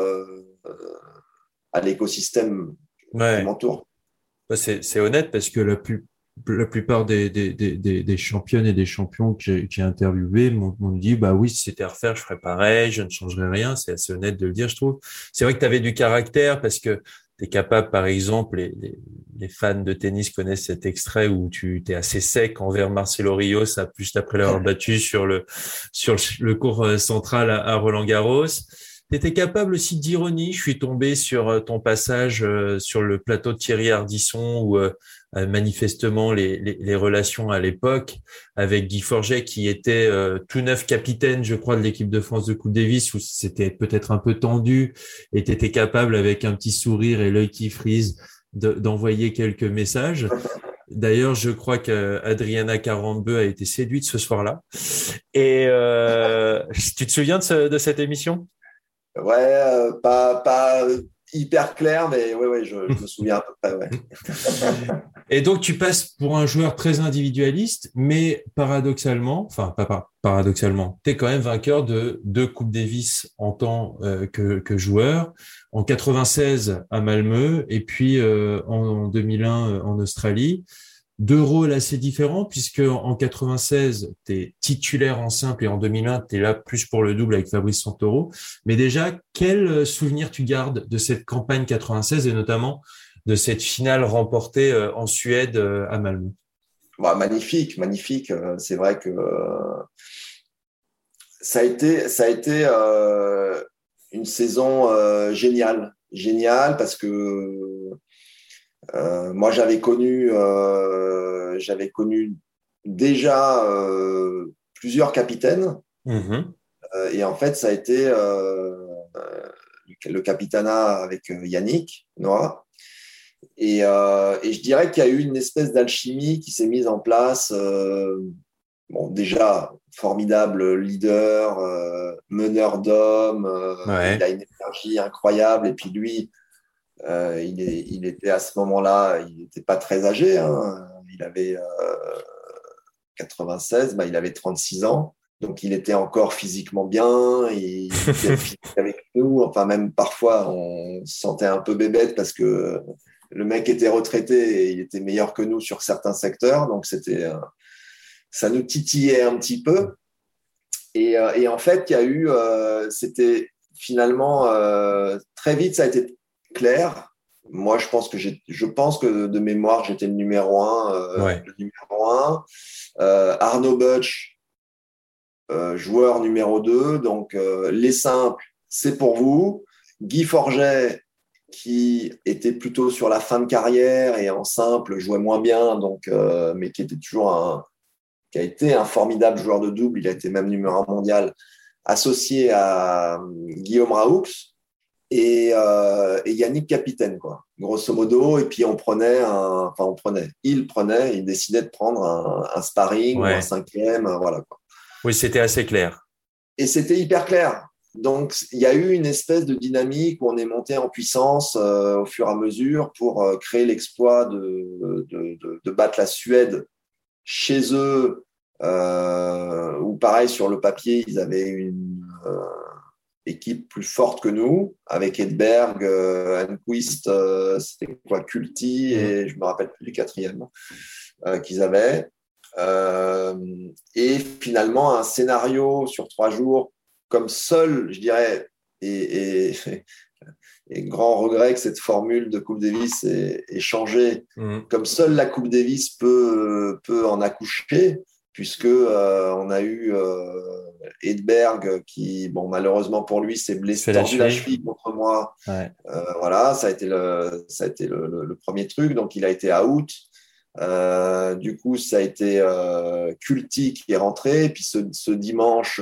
à l'écosystème qui Ouais. m'entoure. Ouais, c'est honnête parce que la plupart des championnes et des champions que j'ai interviewés m'ont dit, bah oui, si c'était à refaire, je ferais pareil, je ne changerais rien. C'est assez honnête de le dire, je trouve. C'est vrai que tu avais du caractère parce que tu es capable, par exemple, les fans de tennis connaissent cet extrait où tu t'es assez sec envers Marcelo Rios, juste après l'avoir battu sur le court central à Roland-Garros. T'étais capable aussi d'ironie. Je suis tombé sur ton passage sur le plateau de Thierry Ardisson où manifestement les relations à l'époque avec Guy Forget qui était tout neuf capitaine, je crois, de l'équipe de France de Coupe Davis où c'était peut-être un peu tendu et t'étais capable avec un petit sourire et l'œil qui frise d'envoyer quelques messages. D'ailleurs, je crois qu'Adriana Carambeu a été séduite ce soir-là. Et tu te souviens de cette émission? Ouais, pas hyper clair, mais ouais, je me souviens à peu près, ouais. Et donc, tu passes pour un joueur très individualiste, mais paradoxalement, enfin, pas paradoxalement, tu es quand même vainqueur de 2 Coupes Davis en tant que joueur, en 96 à Malmö et puis en 2001 en Australie. 2 rôles assez différents puisque en 96, tu es titulaire en simple et en 2001, tu es là plus pour le double avec Fabrice Santoro. Mais déjà, quel souvenir tu gardes de cette campagne 96 et notamment de cette finale remportée en Suède à Malmö? Bah, magnifique, magnifique. C'est vrai que ça a été une saison géniale parce que moi j'avais connu déjà plusieurs capitaines Mhm. et en fait ça a été le capitanat avec Yannick Noah et je dirais qu'il y a eu une espèce d'alchimie qui s'est mise en place. Bon, déjà, formidable leader, meneur d'hommes, il a Ouais. une énergie incroyable. Et puis lui, il était à ce moment-là, il n'était pas très âgé, hein. Il avait 96, bah, il avait 36 ans. Donc, il était encore physiquement bien, il était physique avec nous. Enfin, même parfois, on se sentait un peu bébête parce que le mec était retraité et il était meilleur que nous sur certains secteurs. Donc, ça nous titillait un petit peu. Et en fait, il y a eu, finalement, très vite, ça a été clair. Moi, je pense que de mémoire, j'étais le numéro 1. Le numéro 1. Arnaud Butch, joueur numéro 2. Donc, les simples, c'est pour vous. Guy Forget, qui était plutôt sur la fin de carrière et en simple, jouait moins bien, donc, mais qui a été un formidable joueur de double. Il a été même numéro 1 mondial, associé à Guillaume Raoux et Yannick Capitaine, quoi, grosso modo. Et puis il décidait de prendre un sparring ou un cinquième, voilà, quoi. Oui, c'était assez clair. Et c'était hyper clair. Donc, il y a eu une espèce de dynamique où on est monté en puissance au fur et à mesure pour créer l'exploit de battre la Suède chez eux, où pareil, sur le papier, ils avaient une équipe plus forte que nous, avec Edberg, Enquist, c'était quoi, Kulti, et je me rappelle plus du quatrième qu'ils avaient. Et finalement, un scénario sur 3 jours, comme seul, je dirais, et grand regret que cette formule de Coupe Davis ait changé, comme seule la Coupe Davis peut en accoucher, puisque on a eu Edberg qui, bon, malheureusement pour lui, s'est blessé, tordu la cheville contre moi. Ouais. Voilà, ça a été le premier truc, donc il a été out. Du coup, ça a été Kulti qui est rentré. Et puis ce dimanche,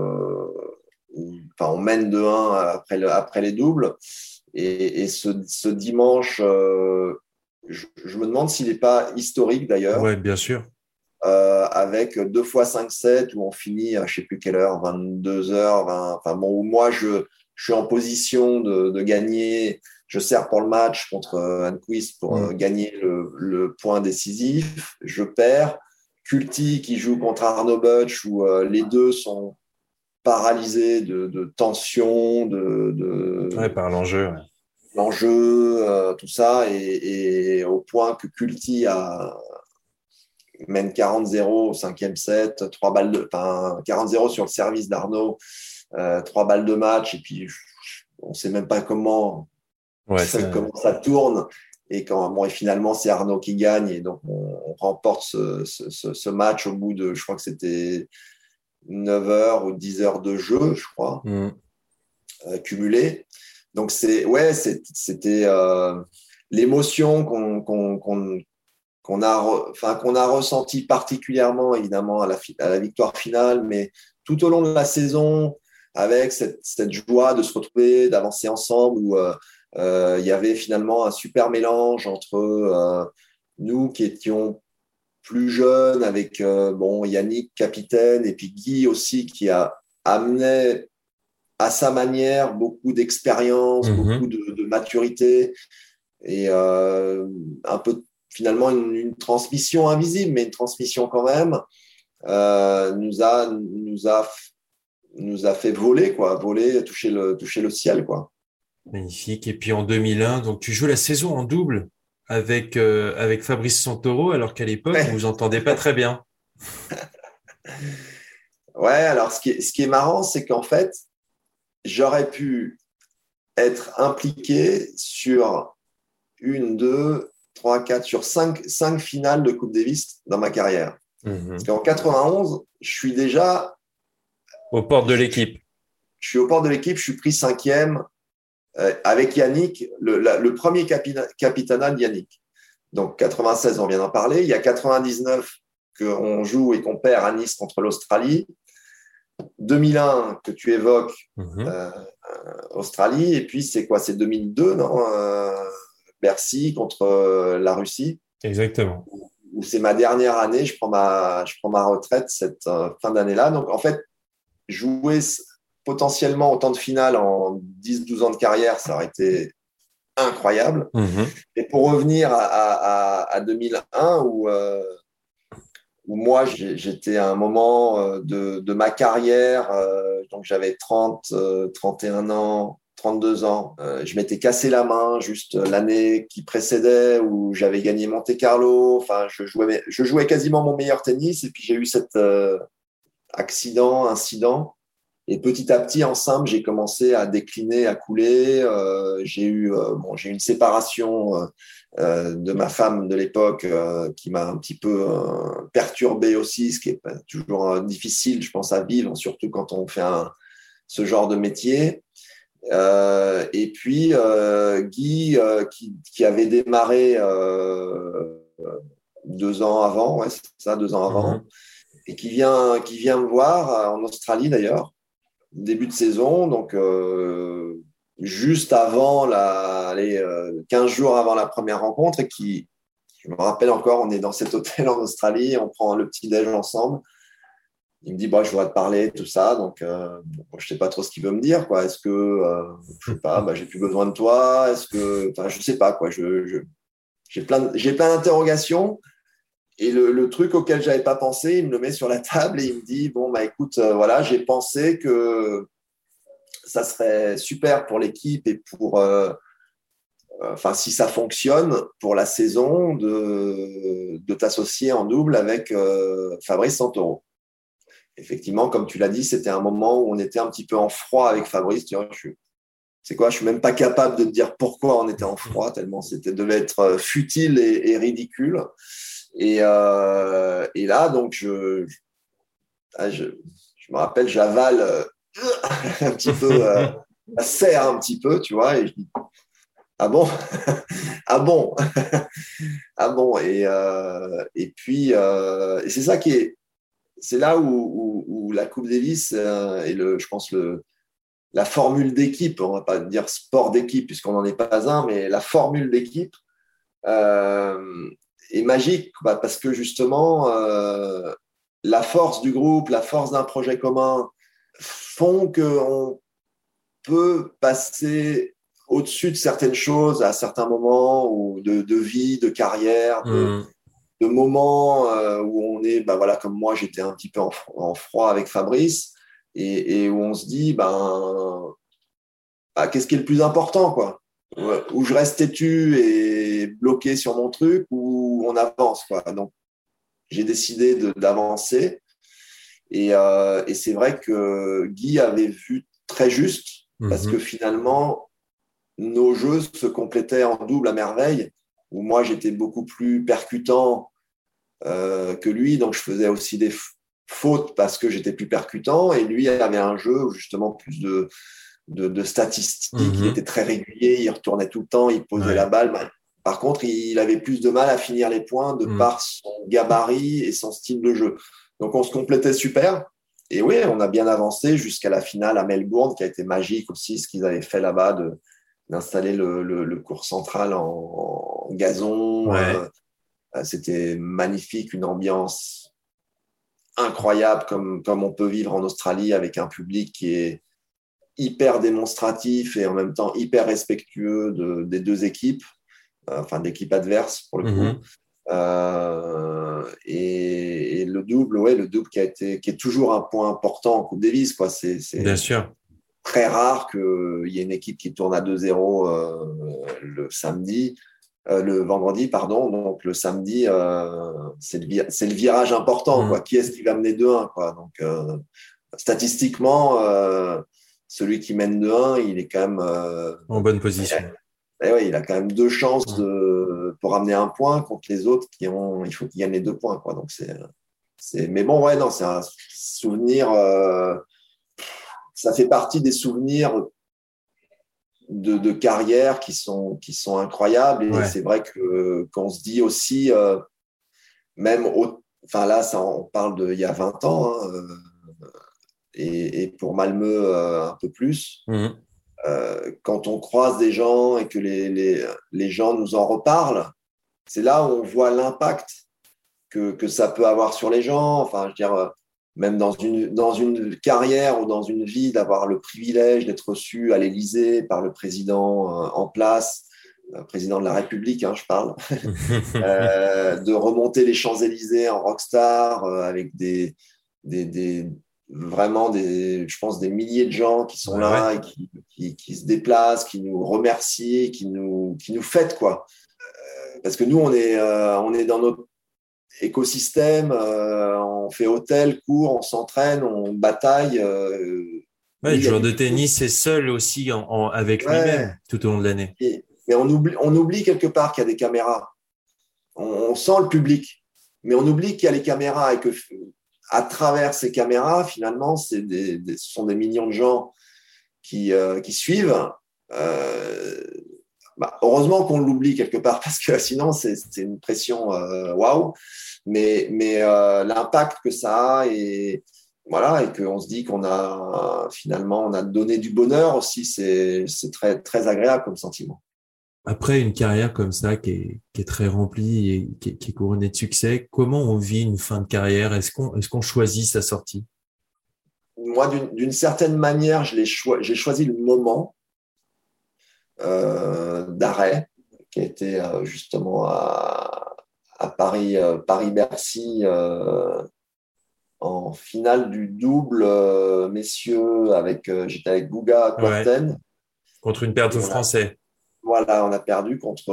on mène 2-1 après les doubles. Et ce dimanche, je me demande s'il n'est pas historique d'ailleurs. Oui, bien sûr. Avec 2 fois 5-7 où on finit à je ne sais plus quelle heure, 22h20. Enfin bon, où moi je suis en position de gagner. Je sers pour le match contre Enquist pour gagner le point décisif. Je perds. Kulti qui joue contre Arnaud Butch où les deux sont paralysés de tension, par l'enjeu. Ouais. L'enjeu, tout ça, et au point que Kulti mène 40-0 au 5e set, 40-0 sur le service d'Arnaud, 3 balles de match, et puis on ne sait même pas comment ça tourne. Et finalement, c'est Arnaud qui gagne, et donc on remporte ce match au bout de, je crois que c'était 9 heures ou 10 heures de jeu, je crois, cumulé. Donc c'était l'émotion qu'on a ressenti particulièrement évidemment à la victoire finale, mais tout au long de la saison, avec cette joie de se retrouver, d'avancer ensemble, où il y avait finalement un super mélange entre nous qui étions plus jeunes, avec Yannick, capitaine, et puis Guy aussi, qui a amené à sa manière beaucoup d'expérience, beaucoup de maturité, et un peu finalement une transmission invisible, mais une transmission quand même, nous a fait voler, toucher le ciel, quoi. Magnifique. Et puis en 2001, donc tu joues la saison en double avec Fabrice Santoro, alors qu'à l'époque, vous vous entendez pas très bien. Ouais, alors ce qui est marrant, c'est qu'en fait, j'aurais pu être impliqué sur 1, 2, 3, 4, sur 5 finales de Coupe Davis dans ma carrière. Parce qu'en 91, je suis déjà aux portes de l'équipe. Je suis aux portes de l'équipe, je suis pris 5e avec Yannick, le premier capitanat de Yannick. Donc 96, on vient d'en parler. Il y a 99 qu'on joue et qu'on perd à Nice contre l'Australie. 2001 que tu évoques, Australie. Et puis c'est quoi? C'est 2002, non? Bercy contre la Russie. Exactement. Où c'est ma dernière année, je prends ma retraite cette fin d'année-là. Donc en fait, jouer potentiellement autant de finales en 10-12 ans de carrière, ça aurait été incroyable. Et pour revenir à 2001, où moi, j'étais à un moment de ma carrière, donc j'avais 31 ans, 32 ans. Je m'étais cassé la main juste l'année qui précédait où j'avais gagné Monte-Carlo. Enfin, je jouais quasiment mon meilleur tennis, et puis j'ai eu cet incident. Et petit à petit, en simple, j'ai commencé à décliner, à couler. J'ai eu une séparation de ma femme de l'époque qui m'a un petit peu perturbé aussi, ce qui est toujours difficile, je pense, à vivre, surtout quand on fait ce genre de métier. Et puis Guy, qui avait démarré 2 ans avant, ouais, c'est ça, 2 ans avant, et qui vient me voir en Australie d'ailleurs, début de saison, donc juste avant 15 jours avant la première rencontre, et je me rappelle encore, on est dans cet hôtel en Australie, on prend le petit-déj ensemble. Il me dit, je voudrais te parler, tout ça. Donc, je ne sais pas trop ce qu'il veut me dire, quoi. Est-ce que, je sais pas, j'ai plus besoin de toi? Est-ce que, enfin, je sais pas, quoi. J'ai plein d'interrogations. Et le truc auquel j'avais pas pensé, il me le met sur la table et il me dit, écoute, voilà, j'ai pensé que ça serait super pour l'équipe et pour, si ça fonctionne pour la saison, de t'associer en double avec Fabrice Santoro. Effectivement, comme tu l'as dit, c'était un moment où on était un petit peu en froid avec Fabrice. Tu vois, je suis même pas capable de te dire pourquoi on était en froid, tellement devait être futile et ridicule. Et là, donc, je me rappelle, j'avale un petit peu, ça serre un petit peu, tu vois, et je dis, ah bon, ah bon, ah bon, et puis, et c'est ça c'est là où la Coupe Davis et je pense la formule d'équipe, on ne va pas dire sport d'équipe puisqu'on n'en est pas un, mais la formule d'équipe est magique, parce que justement, la force du groupe, la force d'un projet commun font qu'on peut passer au-dessus de certaines choses à certains moments ou de vie, de carrière, de moments où on est, comme moi, j'étais un petit peu en froid avec Fabrice et où on se dit, qu'est-ce qui est le plus important, quoi? Où je reste têtu et bloqué sur mon truc ou on avance, quoi. Donc, j'ai décidé d'avancer et c'est vrai que Guy avait vu très juste parce que finalement, nos jeux se complétaient en double à merveille où moi, j'étais beaucoup plus percutant que lui, donc je faisais aussi des fautes parce que j'étais plus percutant et lui avait un jeu où justement plus de statistiques, il était très régulier, il retournait tout le temps, il posait la balle. Par contre, il avait plus de mal à finir les points de par son gabarit et son style de jeu. Donc on se complétait super et oui, on a bien avancé jusqu'à la finale à Melbourne qui a été magique aussi, ce qu'ils avaient fait là-bas d'installer le court central en gazon. C'était magnifique, une ambiance incroyable comme on peut vivre en Australie avec un public qui est hyper démonstratif et en même temps hyper respectueux des deux équipes, d'équipes adverses pour le coup. Et le double qui est toujours un point important en Coupe Davis, quoi. C'est bien sûr très rare qu'il y ait une équipe qui tourne à 2-0 le vendredi, pardon. Donc, le samedi, c'est le virage important, quoi. Qui est-ce qui va mener 2-1, quoi. Donc, statistiquement, celui qui mène 2-1, il est quand même en bonne position. Il a quand même 2 chances pour amener un point contre les autres il faut qu'ils gagnent les 2 points, quoi. Donc, mais bon, c'est un souvenir. Ça fait partie des souvenirs de carrière qui sont incroyables et c'est vrai qu'on se dit aussi même là on parle de il y a 20 ans et pour Malmö un peu plus quand on croise des gens et que les gens nous en reparlent, c'est là où on voit l'impact que ça peut avoir sur les gens. Je veux dire, même dans une carrière ou dans une vie, d'avoir le privilège d'être reçu à l'Élysée par le président en place, président de la République, je parle, de remonter les Champs-Élysées en rockstar avec vraiment je pense des milliers de gens qui sont là et qui se déplacent, qui nous remercient, qui nous fêtent, quoi. Parce que nous, on est dans notre écosystème, on fait hôtel, cours, on s'entraîne, on bataille Ouais, le joueur de tennis est seul aussi avec lui-même tout au long de l'année. Mais on oublie quelque part qu'il y a des caméras. On sent le public, mais on oublie qu'il y a les caméras et que à travers ces caméras, finalement, ce sont des millions de gens qui suivent. Heureusement qu'on l'oublie quelque part parce que sinon c'est une pression waouh. Mais l'impact que ça a et voilà, et qu'on se dit qu'on a finalement on a donné du bonheur aussi, c'est très très agréable comme sentiment. Après une carrière comme ça qui est très remplie et qui est couronnée de succès, comment on vit une fin de carrière? Est-ce qu'on choisit sa sortie? Moi, d'une certaine manière, j'ai choisi le moment d'arrêt qui était justement à Paris, Paris-Bercy, en finale du double messieurs j'étais avec Guga Kuerten. Ouais, contre une paire de Français. Voilà, on a perdu contre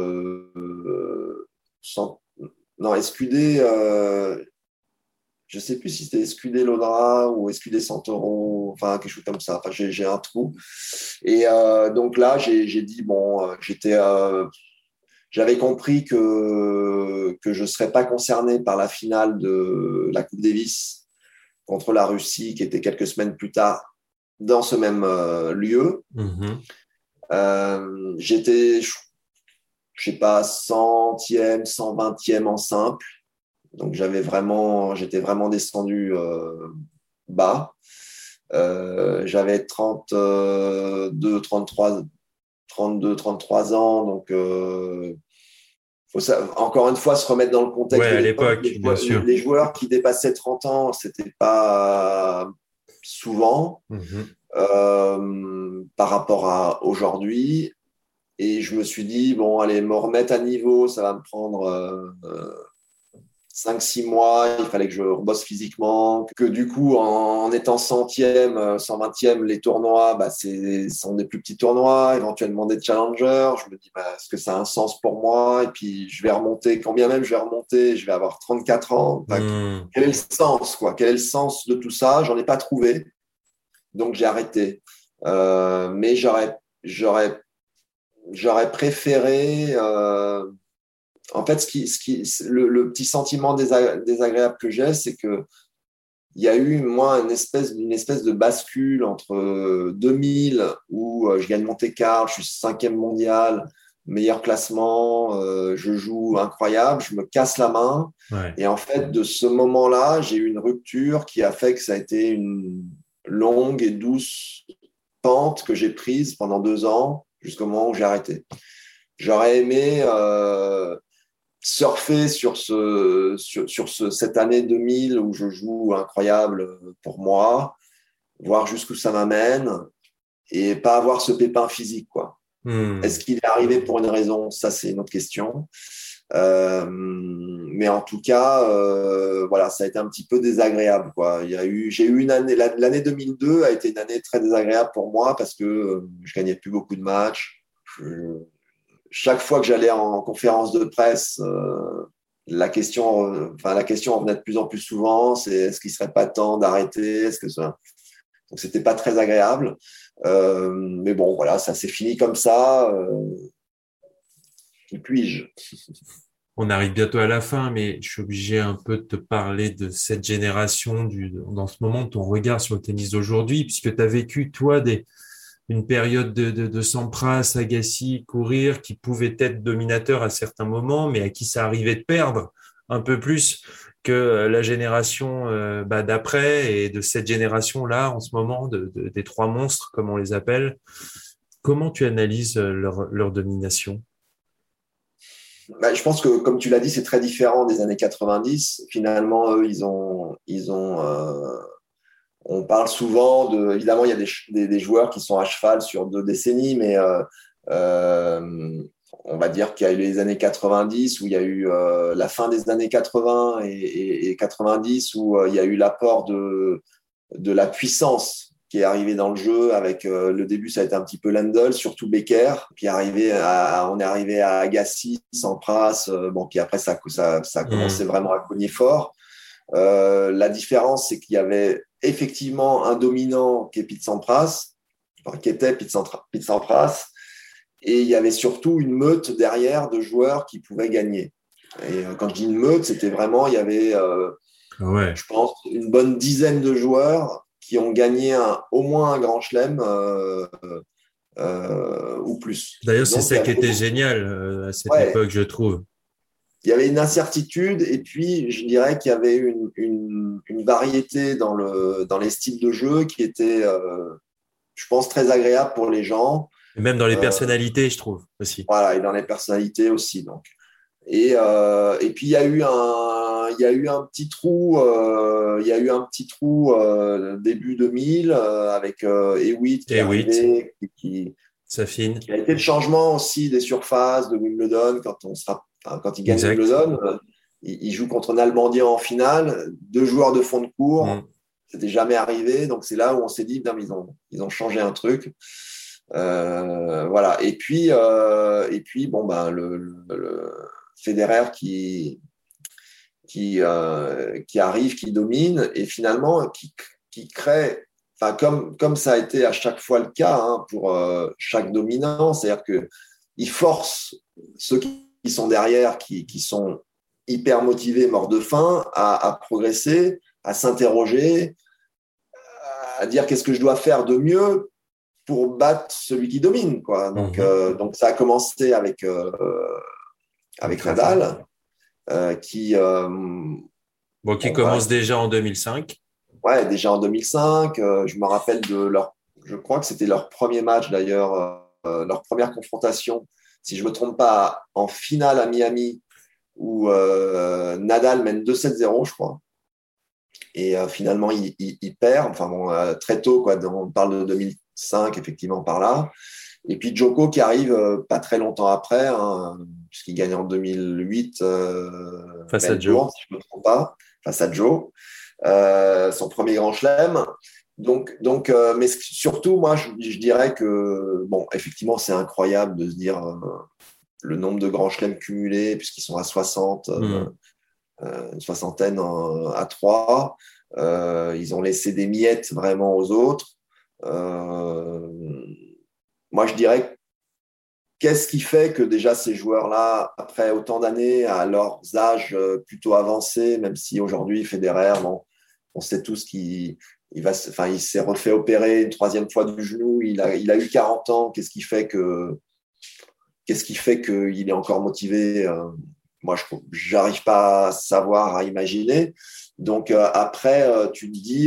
Escudé. Je ne sais plus si c'était Escudé Lodra ou Escudé Santoro, enfin quelque chose comme ça. Enfin, j'ai un trou. Et donc là, j'ai dit bon, j'avais compris que je ne serais pas concerné par la finale de la Coupe Davis contre la Russie, qui était quelques semaines plus tard dans ce même lieu. Mm-hmm. J'étais, je sais pas, 100e, 120e en simple. Donc, j'étais vraiment descendu bas. J'avais 32, 33 ans. Donc, faut encore une fois se remettre dans le contexte de à l'époque. Bien sûr. Les joueurs qui dépassaient 30 ans, c'était pas souvent. Mm-hmm. Par rapport à aujourd'hui. Et je me suis dit, bon, allez, me remettre à niveau, ça va me prendre 5-6 mois. Il fallait que je rebosse physiquement. Que du coup, en étant 100e, 120e, les tournois, sont des plus petits tournois, éventuellement des challengers. Je me dis, est-ce que ça a un sens pour moi? Et puis, je vais remonter, quand bien même je vais remonter, je vais avoir 34 ans. Quel est le sens, quoi? Quel est le sens de tout ça? J'en ai pas trouvé. Donc, j'ai arrêté. Mais j'aurais préféré. En fait, le petit sentiment désagréable que j'ai, c'est que il y a eu moi une espèce de bascule entre 2000 où je gagne Monte-Carlo, je suis 5e mondial, meilleur classement, je joue incroyable, je me casse la main. Ouais. Et en fait, de ce moment-là, j'ai eu une rupture qui a fait que ça a été une longue et douce pente que j'ai prise pendant 2 ans jusqu'au moment où j'ai arrêté. J'aurais aimé surfer sur cette année 2000 où je joue incroyable pour moi, voir jusqu'où ça m'amène et pas avoir ce pépin physique, quoi. Est-ce qu'il est arrivé pour une raison? Ça, c'est une autre question. Mais en tout cas, voilà, ça a été un petit peu désagréable, quoi. J'ai eu une année, l'année 2002 a été une année très désagréable pour moi parce que je gagnais plus beaucoup de matchs. Chaque fois que j'allais en conférence de presse, la question revenait de plus en plus souvent. C'est est-ce qu'il serait pas temps d'arrêter? Donc c'était pas très agréable. Mais bon, voilà, ça s'est fini comme ça. Qui puis-je? On arrive bientôt à la fin, mais je suis obligé un peu de te parler de cette génération, dans ce moment, de ton regard sur le tennis d'aujourd'hui, puisque tu as vécu, toi, une période de Sampras, Agassi, courir, qui pouvait être dominateur à certains moments, mais à qui ça arrivait de perdre un peu plus que la génération d'après et de cette génération-là, en ce moment, des 3 monstres, comme on les appelle. Comment tu analyses leur domination? Je pense que, comme tu l'as dit, c'est très différent des années 90. Finalement, eux, on parle souvent évidemment, il y a des joueurs qui sont à cheval sur 2 décennies, mais on va dire qu'il y a eu les années 90 où il y a eu la fin des années 80 et 90 où il y a eu l'apport de la puissance qui est arrivé dans le jeu avec le début, ça a été un petit peu Lendl, surtout Becker, puis on est arrivé à Agassi, Sampras, puis après ça a commencé vraiment à cogner fort. La différence, c'est qu'il y avait effectivement un dominant qui est Pete Sampras, qui était Pete Sampras, et il y avait surtout une meute derrière de joueurs qui pouvaient gagner. Et quand je dis une meute, c'était vraiment, il y avait, je pense, une bonne dizaine de joueurs qui ont gagné au moins un grand chelem ou plus. D'ailleurs, c'est ça qui était génial à cette époque, je trouve. Il y avait une incertitude et puis je dirais qu'il y avait une variété dans les styles de jeu qui était, je pense, très agréable pour les gens. Et même dans les personnalités, je trouve aussi. Voilà, et dans les personnalités aussi. Donc. Et puis il y a eu un petit trou, début 2000 avec Hewitt qui est arrivé, qui a été le changement aussi des surfaces de Wimbledon quand il gagne Wimbledon. Il joue contre Nalbandian en finale, 2 joueurs de fond de cours. C'était jamais arrivé, donc c'est là où on s'est dit ils ont changé un truc. Voilà. Et puis bon le Federer qui arrive, qui domine et finalement qui crée, enfin comme ça a été à chaque fois le cas pour chaque dominant, c'est-à-dire que il force ceux qui sont derrière, qui sont hyper motivés, morts de faim, à progresser, à s'interroger, à dire qu'est-ce que je dois faire de mieux pour battre celui qui domine, quoi. Donc ça a commencé avec Nadal, qui commence déjà en 2005. Ouais, déjà en 2005. Je me rappelle je crois que c'était leur premier match d'ailleurs, leur première confrontation, si je me trompe pas, en finale à Miami, où Nadal mène 2-7-0, je crois. Et finalement, il perd. Enfin bon, très tôt, quoi. On parle de 2005, effectivement, par là. Et puis Djoko qui arrive pas très longtemps après, puisqu'il gagne en 2008 face à Joe, si je ne me trompe pas, face à Joe, son premier grand chelem. Donc, mais surtout, moi, je dirais que, bon, effectivement, c'est incroyable de se dire le nombre de grands chelems cumulés, puisqu'ils sont à 60, une soixantaine à 3. Ils ont laissé des miettes vraiment aux autres. Moi, je dirais, qu'est-ce qui fait que déjà ces joueurs-là, après autant d'années, à leurs âges plutôt avancés, même si aujourd'hui, Federer, bon, on sait tous qu'il s'est refait opérer une 3e fois du genou, il a eu 40 ans, qu'est-ce qui fait qu'il est encore motivé? Moi, je n'arrive pas à savoir, à imaginer. Donc, après, tu te dis...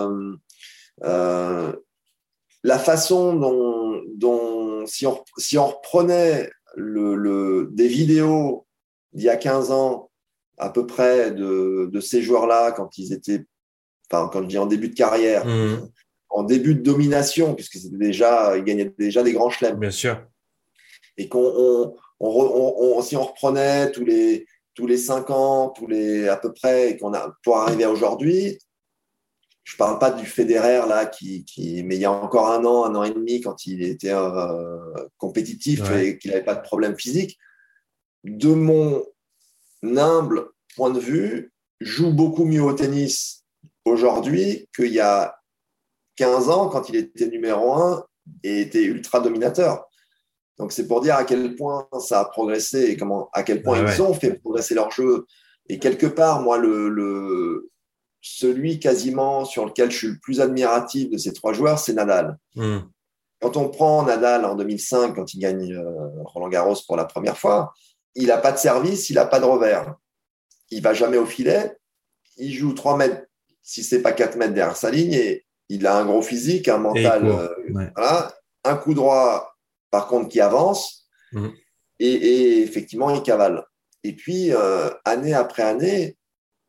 la façon dont si on reprenait des vidéos d'il y a 15 ans, à peu près, de ces joueurs-là, quand ils étaient, enfin, quand je dis en début de carrière, en début de domination, puisque ils gagnaient déjà des grands chelems. Bien sûr. Et si on reprenait tous les 5 ans, à peu près, et pour arriver à aujourd'hui, je parle pas du Federer là mais il y a encore un an et demi, quand il était compétitif et qu'il n'avait pas de problème physique, de mon humble point de vue, joue beaucoup mieux au tennis aujourd'hui qu'il y a 15 ans quand il était numéro 1 et était ultra dominateur. Donc c'est pour dire à quel point ça a progressé et à quel point ils ont fait progresser leur jeu. Et quelque part, moi, celui quasiment sur lequel je suis le plus admiratif de ces 3 joueurs, c'est Nadal. Quand on prend Nadal en 2005, quand il gagne Roland-Garros pour la première fois, il n'a pas de service, il n'a pas de revers. Il ne va jamais au filet. Il joue 3 mètres, si ce n'est pas 4 mètres derrière sa ligne, et il a un gros physique, un mental. Voilà. Un coup droit, par contre, qui avance. Et effectivement, il cavale. Et puis, année après année,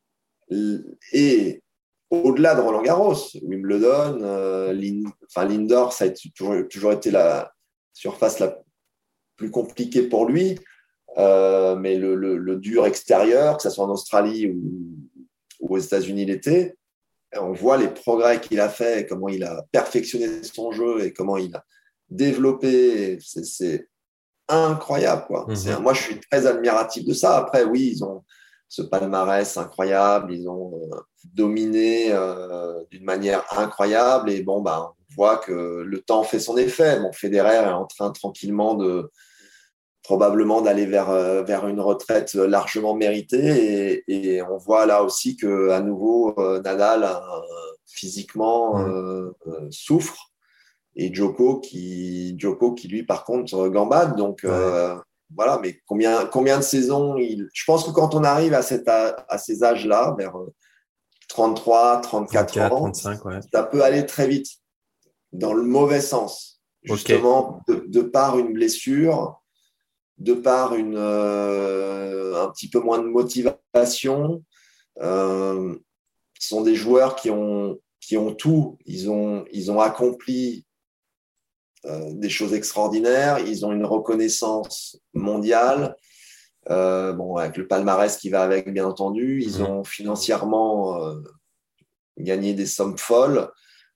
et au-delà de Roland-Garros, Wimbledon, l'Indoor, ça a toujours été la surface la plus compliquée pour lui, mais le dur extérieur, que ce soit en Australie ou aux États-Unis l'été, on voit les progrès qu'il a fait, comment il a perfectionné son jeu et comment il a développé. C'est incroyable, quoi. Moi, je suis très admiratif de ça. Après, oui, ce palmarès incroyable. Ils ont dominé d'une manière incroyable. Et bon, on voit que le temps fait son effet. Bon, Federer est en train tranquillement probablement d'aller vers une retraite largement méritée. Et on voit là aussi qu'à nouveau, Nadal physiquement souffre. Et Djoko qui lui, par contre, gambade. Donc, voilà, mais combien de saisons je pense que quand on arrive à ces âges-là, vers 33, 34 ans, 35, ça peut aller très vite, dans le mauvais sens. Justement, de par une blessure, de par un petit peu moins de motivation. Ce sont des joueurs qui ont tout. Ils ont accompli des choses extraordinaires. Ils ont une reconnaissance mondiale. Avec le palmarès qui va avec, bien entendu. Ils ont financièrement gagné des sommes folles.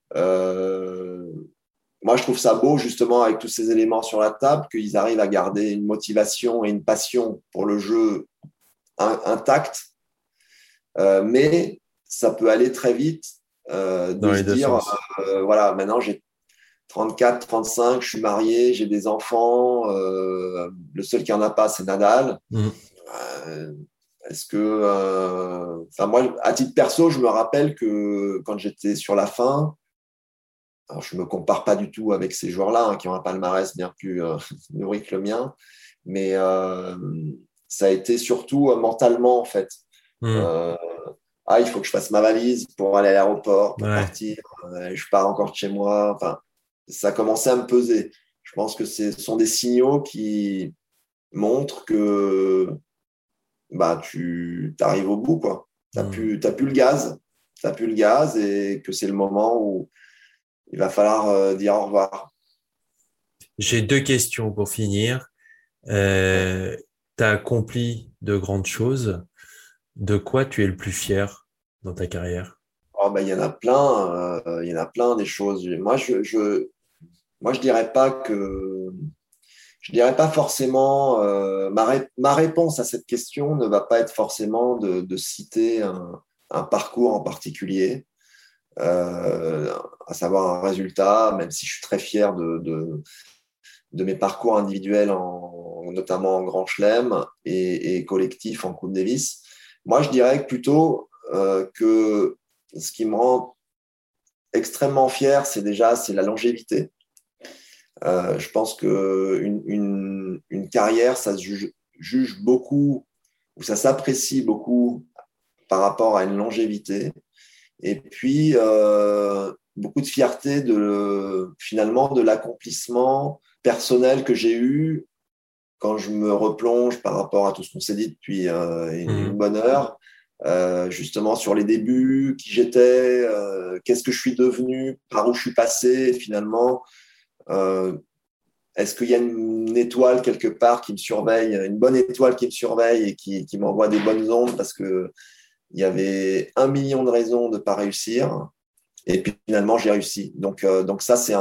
Moi, je trouve ça beau, justement, avec tous ces éléments sur la table, qu'ils arrivent à garder une motivation et une passion pour le jeu intacte. Mais ça peut aller très vite de se dire, voilà, maintenant j'ai 34, 35, je suis marié, j'ai des enfants. Le seul qui en a pas, c'est Nadal. Est-ce que... moi, à titre perso, je me rappelle que quand j'étais sur la fin, alors je ne me compare pas du tout avec ces joueurs-là qui ont un palmarès bien plus nourri que le mien, mais ça a été surtout mentalement, en fait. Il faut que je fasse ma valise pour aller à l'aéroport, pour partir. Je pars encore de chez moi. Enfin, ça a commencé à me peser. Je pense que ce sont des signaux qui montrent que tu arrives au bout, quoi. T'as plus le gaz. T'as plus le gaz et que c'est le moment où il va falloir dire au revoir. J'ai 2 questions pour finir. Tu as accompli de grandes choses. De quoi tu es le plus fier dans ta carrière? Il y en a plein. Il y en a plein des choses. Moi, je dirais pas forcément. Ma réponse à cette question ne va pas être forcément de citer un parcours en particulier. À savoir un résultat, même si je suis très fier de mes parcours individuels, notamment en Grand Chelem et collectif en Coupe Davis. Moi, je dirais plutôt que ce qui me rend extrêmement fier, c'est la longévité. Je pense qu'une carrière, ça se juge beaucoup, ou ça s'apprécie beaucoup par rapport à une longévité. Et puis, beaucoup de fierté finalement de l'accomplissement personnel que j'ai eu quand je me replonge par rapport à tout ce qu'on s'est dit depuis une bonne heure, justement sur les débuts, qui j'étais, qu'est-ce que je suis devenu, par où je suis passé finalement. Est-ce qu'il y a une étoile quelque part qui me surveille, une bonne étoile qui me surveille et qui m'envoie des bonnes ondes parce que il y avait 1 million de raisons de ne pas réussir. Et puis, finalement, j'ai réussi. Donc ça, c'est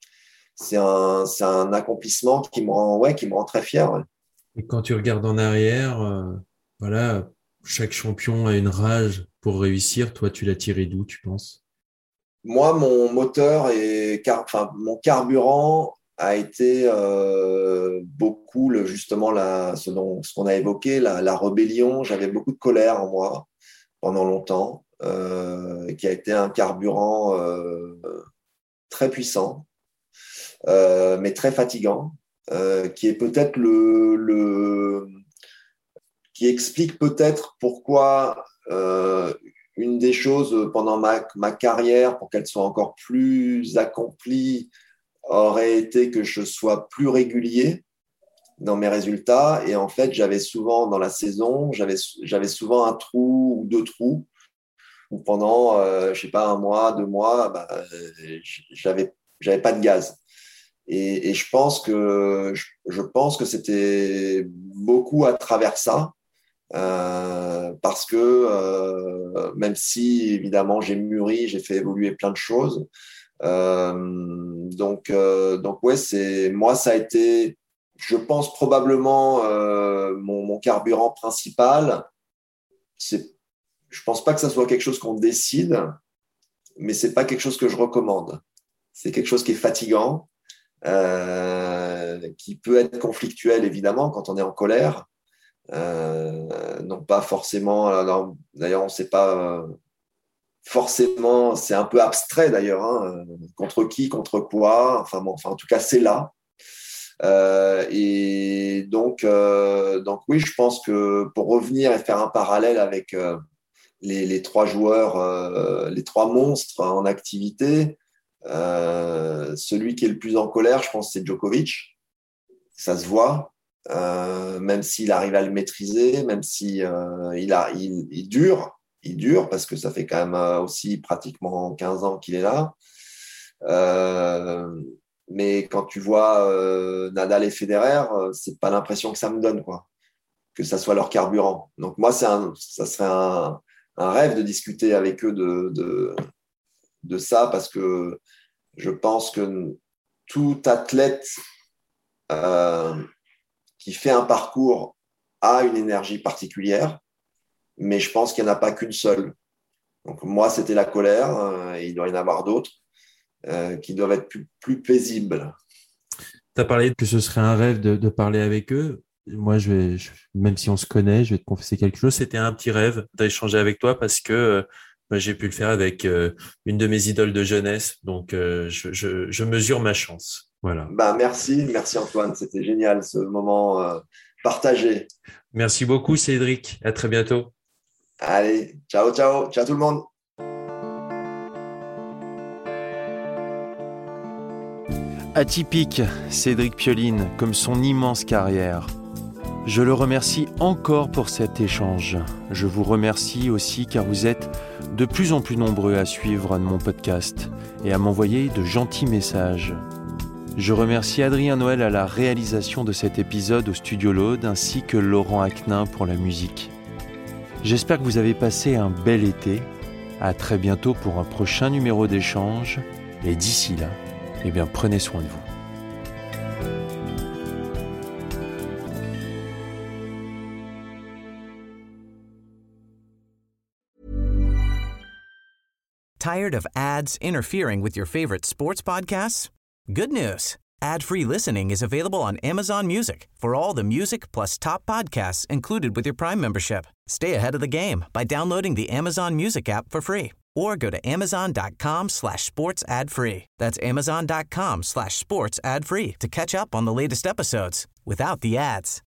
un accomplissement qui me rend très fier. Ouais. Et quand tu regardes en arrière, voilà, chaque champion a une rage pour réussir. Toi, tu l'as tiré d'où, tu penses? Moi, mon moteur mon carburant a été beaucoup justement ce qu'on a évoqué, la rébellion. J'avais beaucoup de colère en moi pendant longtemps, qui a été un carburant très puissant, mais très fatigant, qui est peut-être qui explique peut-être pourquoi une des choses pendant ma carrière, pour qu'elle soit encore plus accomplie, aurait été que je sois plus régulier dans mes résultats. Et en fait, j'avais souvent dans la saison, j'avais souvent un trou ou 2 trous où pendant, je sais pas, 1 mois, 2 mois, j'avais pas de gaz. Et je pense que c'était beaucoup à travers ça, parce que même si évidemment j'ai mûri, j'ai fait évoluer plein de choses. Donc ouais, ça a été, je pense, probablement mon carburant principal. je pense pas que ça soit quelque chose qu'on décide, mais c'est pas quelque chose que je recommande. C'est quelque chose qui est fatigant, qui peut être conflictuel évidemment quand on est en colère. Non pas forcément. Alors, d'ailleurs, on ne sait pas forcément. C'est un peu abstrait d'ailleurs. Hein, contre qui, contre quoi. Enfin, en tout cas, c'est là. Et donc, oui, je pense que pour revenir et faire un parallèle avec les trois joueurs, les trois monstres en activité, celui qui est le plus en colère, je pense, c'est Djokovic. Ça se voit. Même s'il arrive à le maîtriser, même si il dure parce que ça fait quand même aussi pratiquement 15 ans qu'il est là. Mais quand tu vois Nadal et Federer, c'est pas l'impression que ça me donne, quoi, que ça soit leur carburant. Donc moi, ça serait un rêve de discuter avec eux de ça, parce que je pense que tout athlète qui fait un parcours a une énergie particulière, mais je pense qu'il n'y en a pas qu'une seule. Donc moi, c'était la colère, et il doit y en avoir d'autres qui doivent être plus paisibles. Tu as parlé que ce serait un rêve de parler avec eux. Moi, même si on se connaît, je vais te confesser quelque chose. C'était un petit rêve d'échanger avec toi parce que j'ai pu le faire avec une de mes idoles de jeunesse. Donc, je mesure ma chance. Voilà. Merci Antoine. C'était génial ce moment partagé. Merci beaucoup, Cédric. À très bientôt. Allez, ciao tout le monde. Atypique, Cédric Pioline, comme son immense carrière. Je le remercie encore pour cet échange. Je vous remercie aussi car vous êtes de plus en plus nombreux à suivre mon podcast et à m'envoyer de gentils messages. Je remercie Adrien Noël à la réalisation de cet épisode au Studio L'Aude ainsi que Laurent Aquin pour la musique. J'espère que vous avez passé un bel été. À très bientôt pour un prochain numéro d'échange. Et d'ici là, prenez soin de vous. Tired of ads interfering with your favorite sports podcasts? Good news. Ad-free listening is available on Amazon Music for all the music plus top podcasts included with your Prime membership. Stay ahead of the game by downloading the Amazon Music app for free or go to amazon.com/sports ad free. That's amazon.com/sports ad free to catch up on the latest episodes without the ads.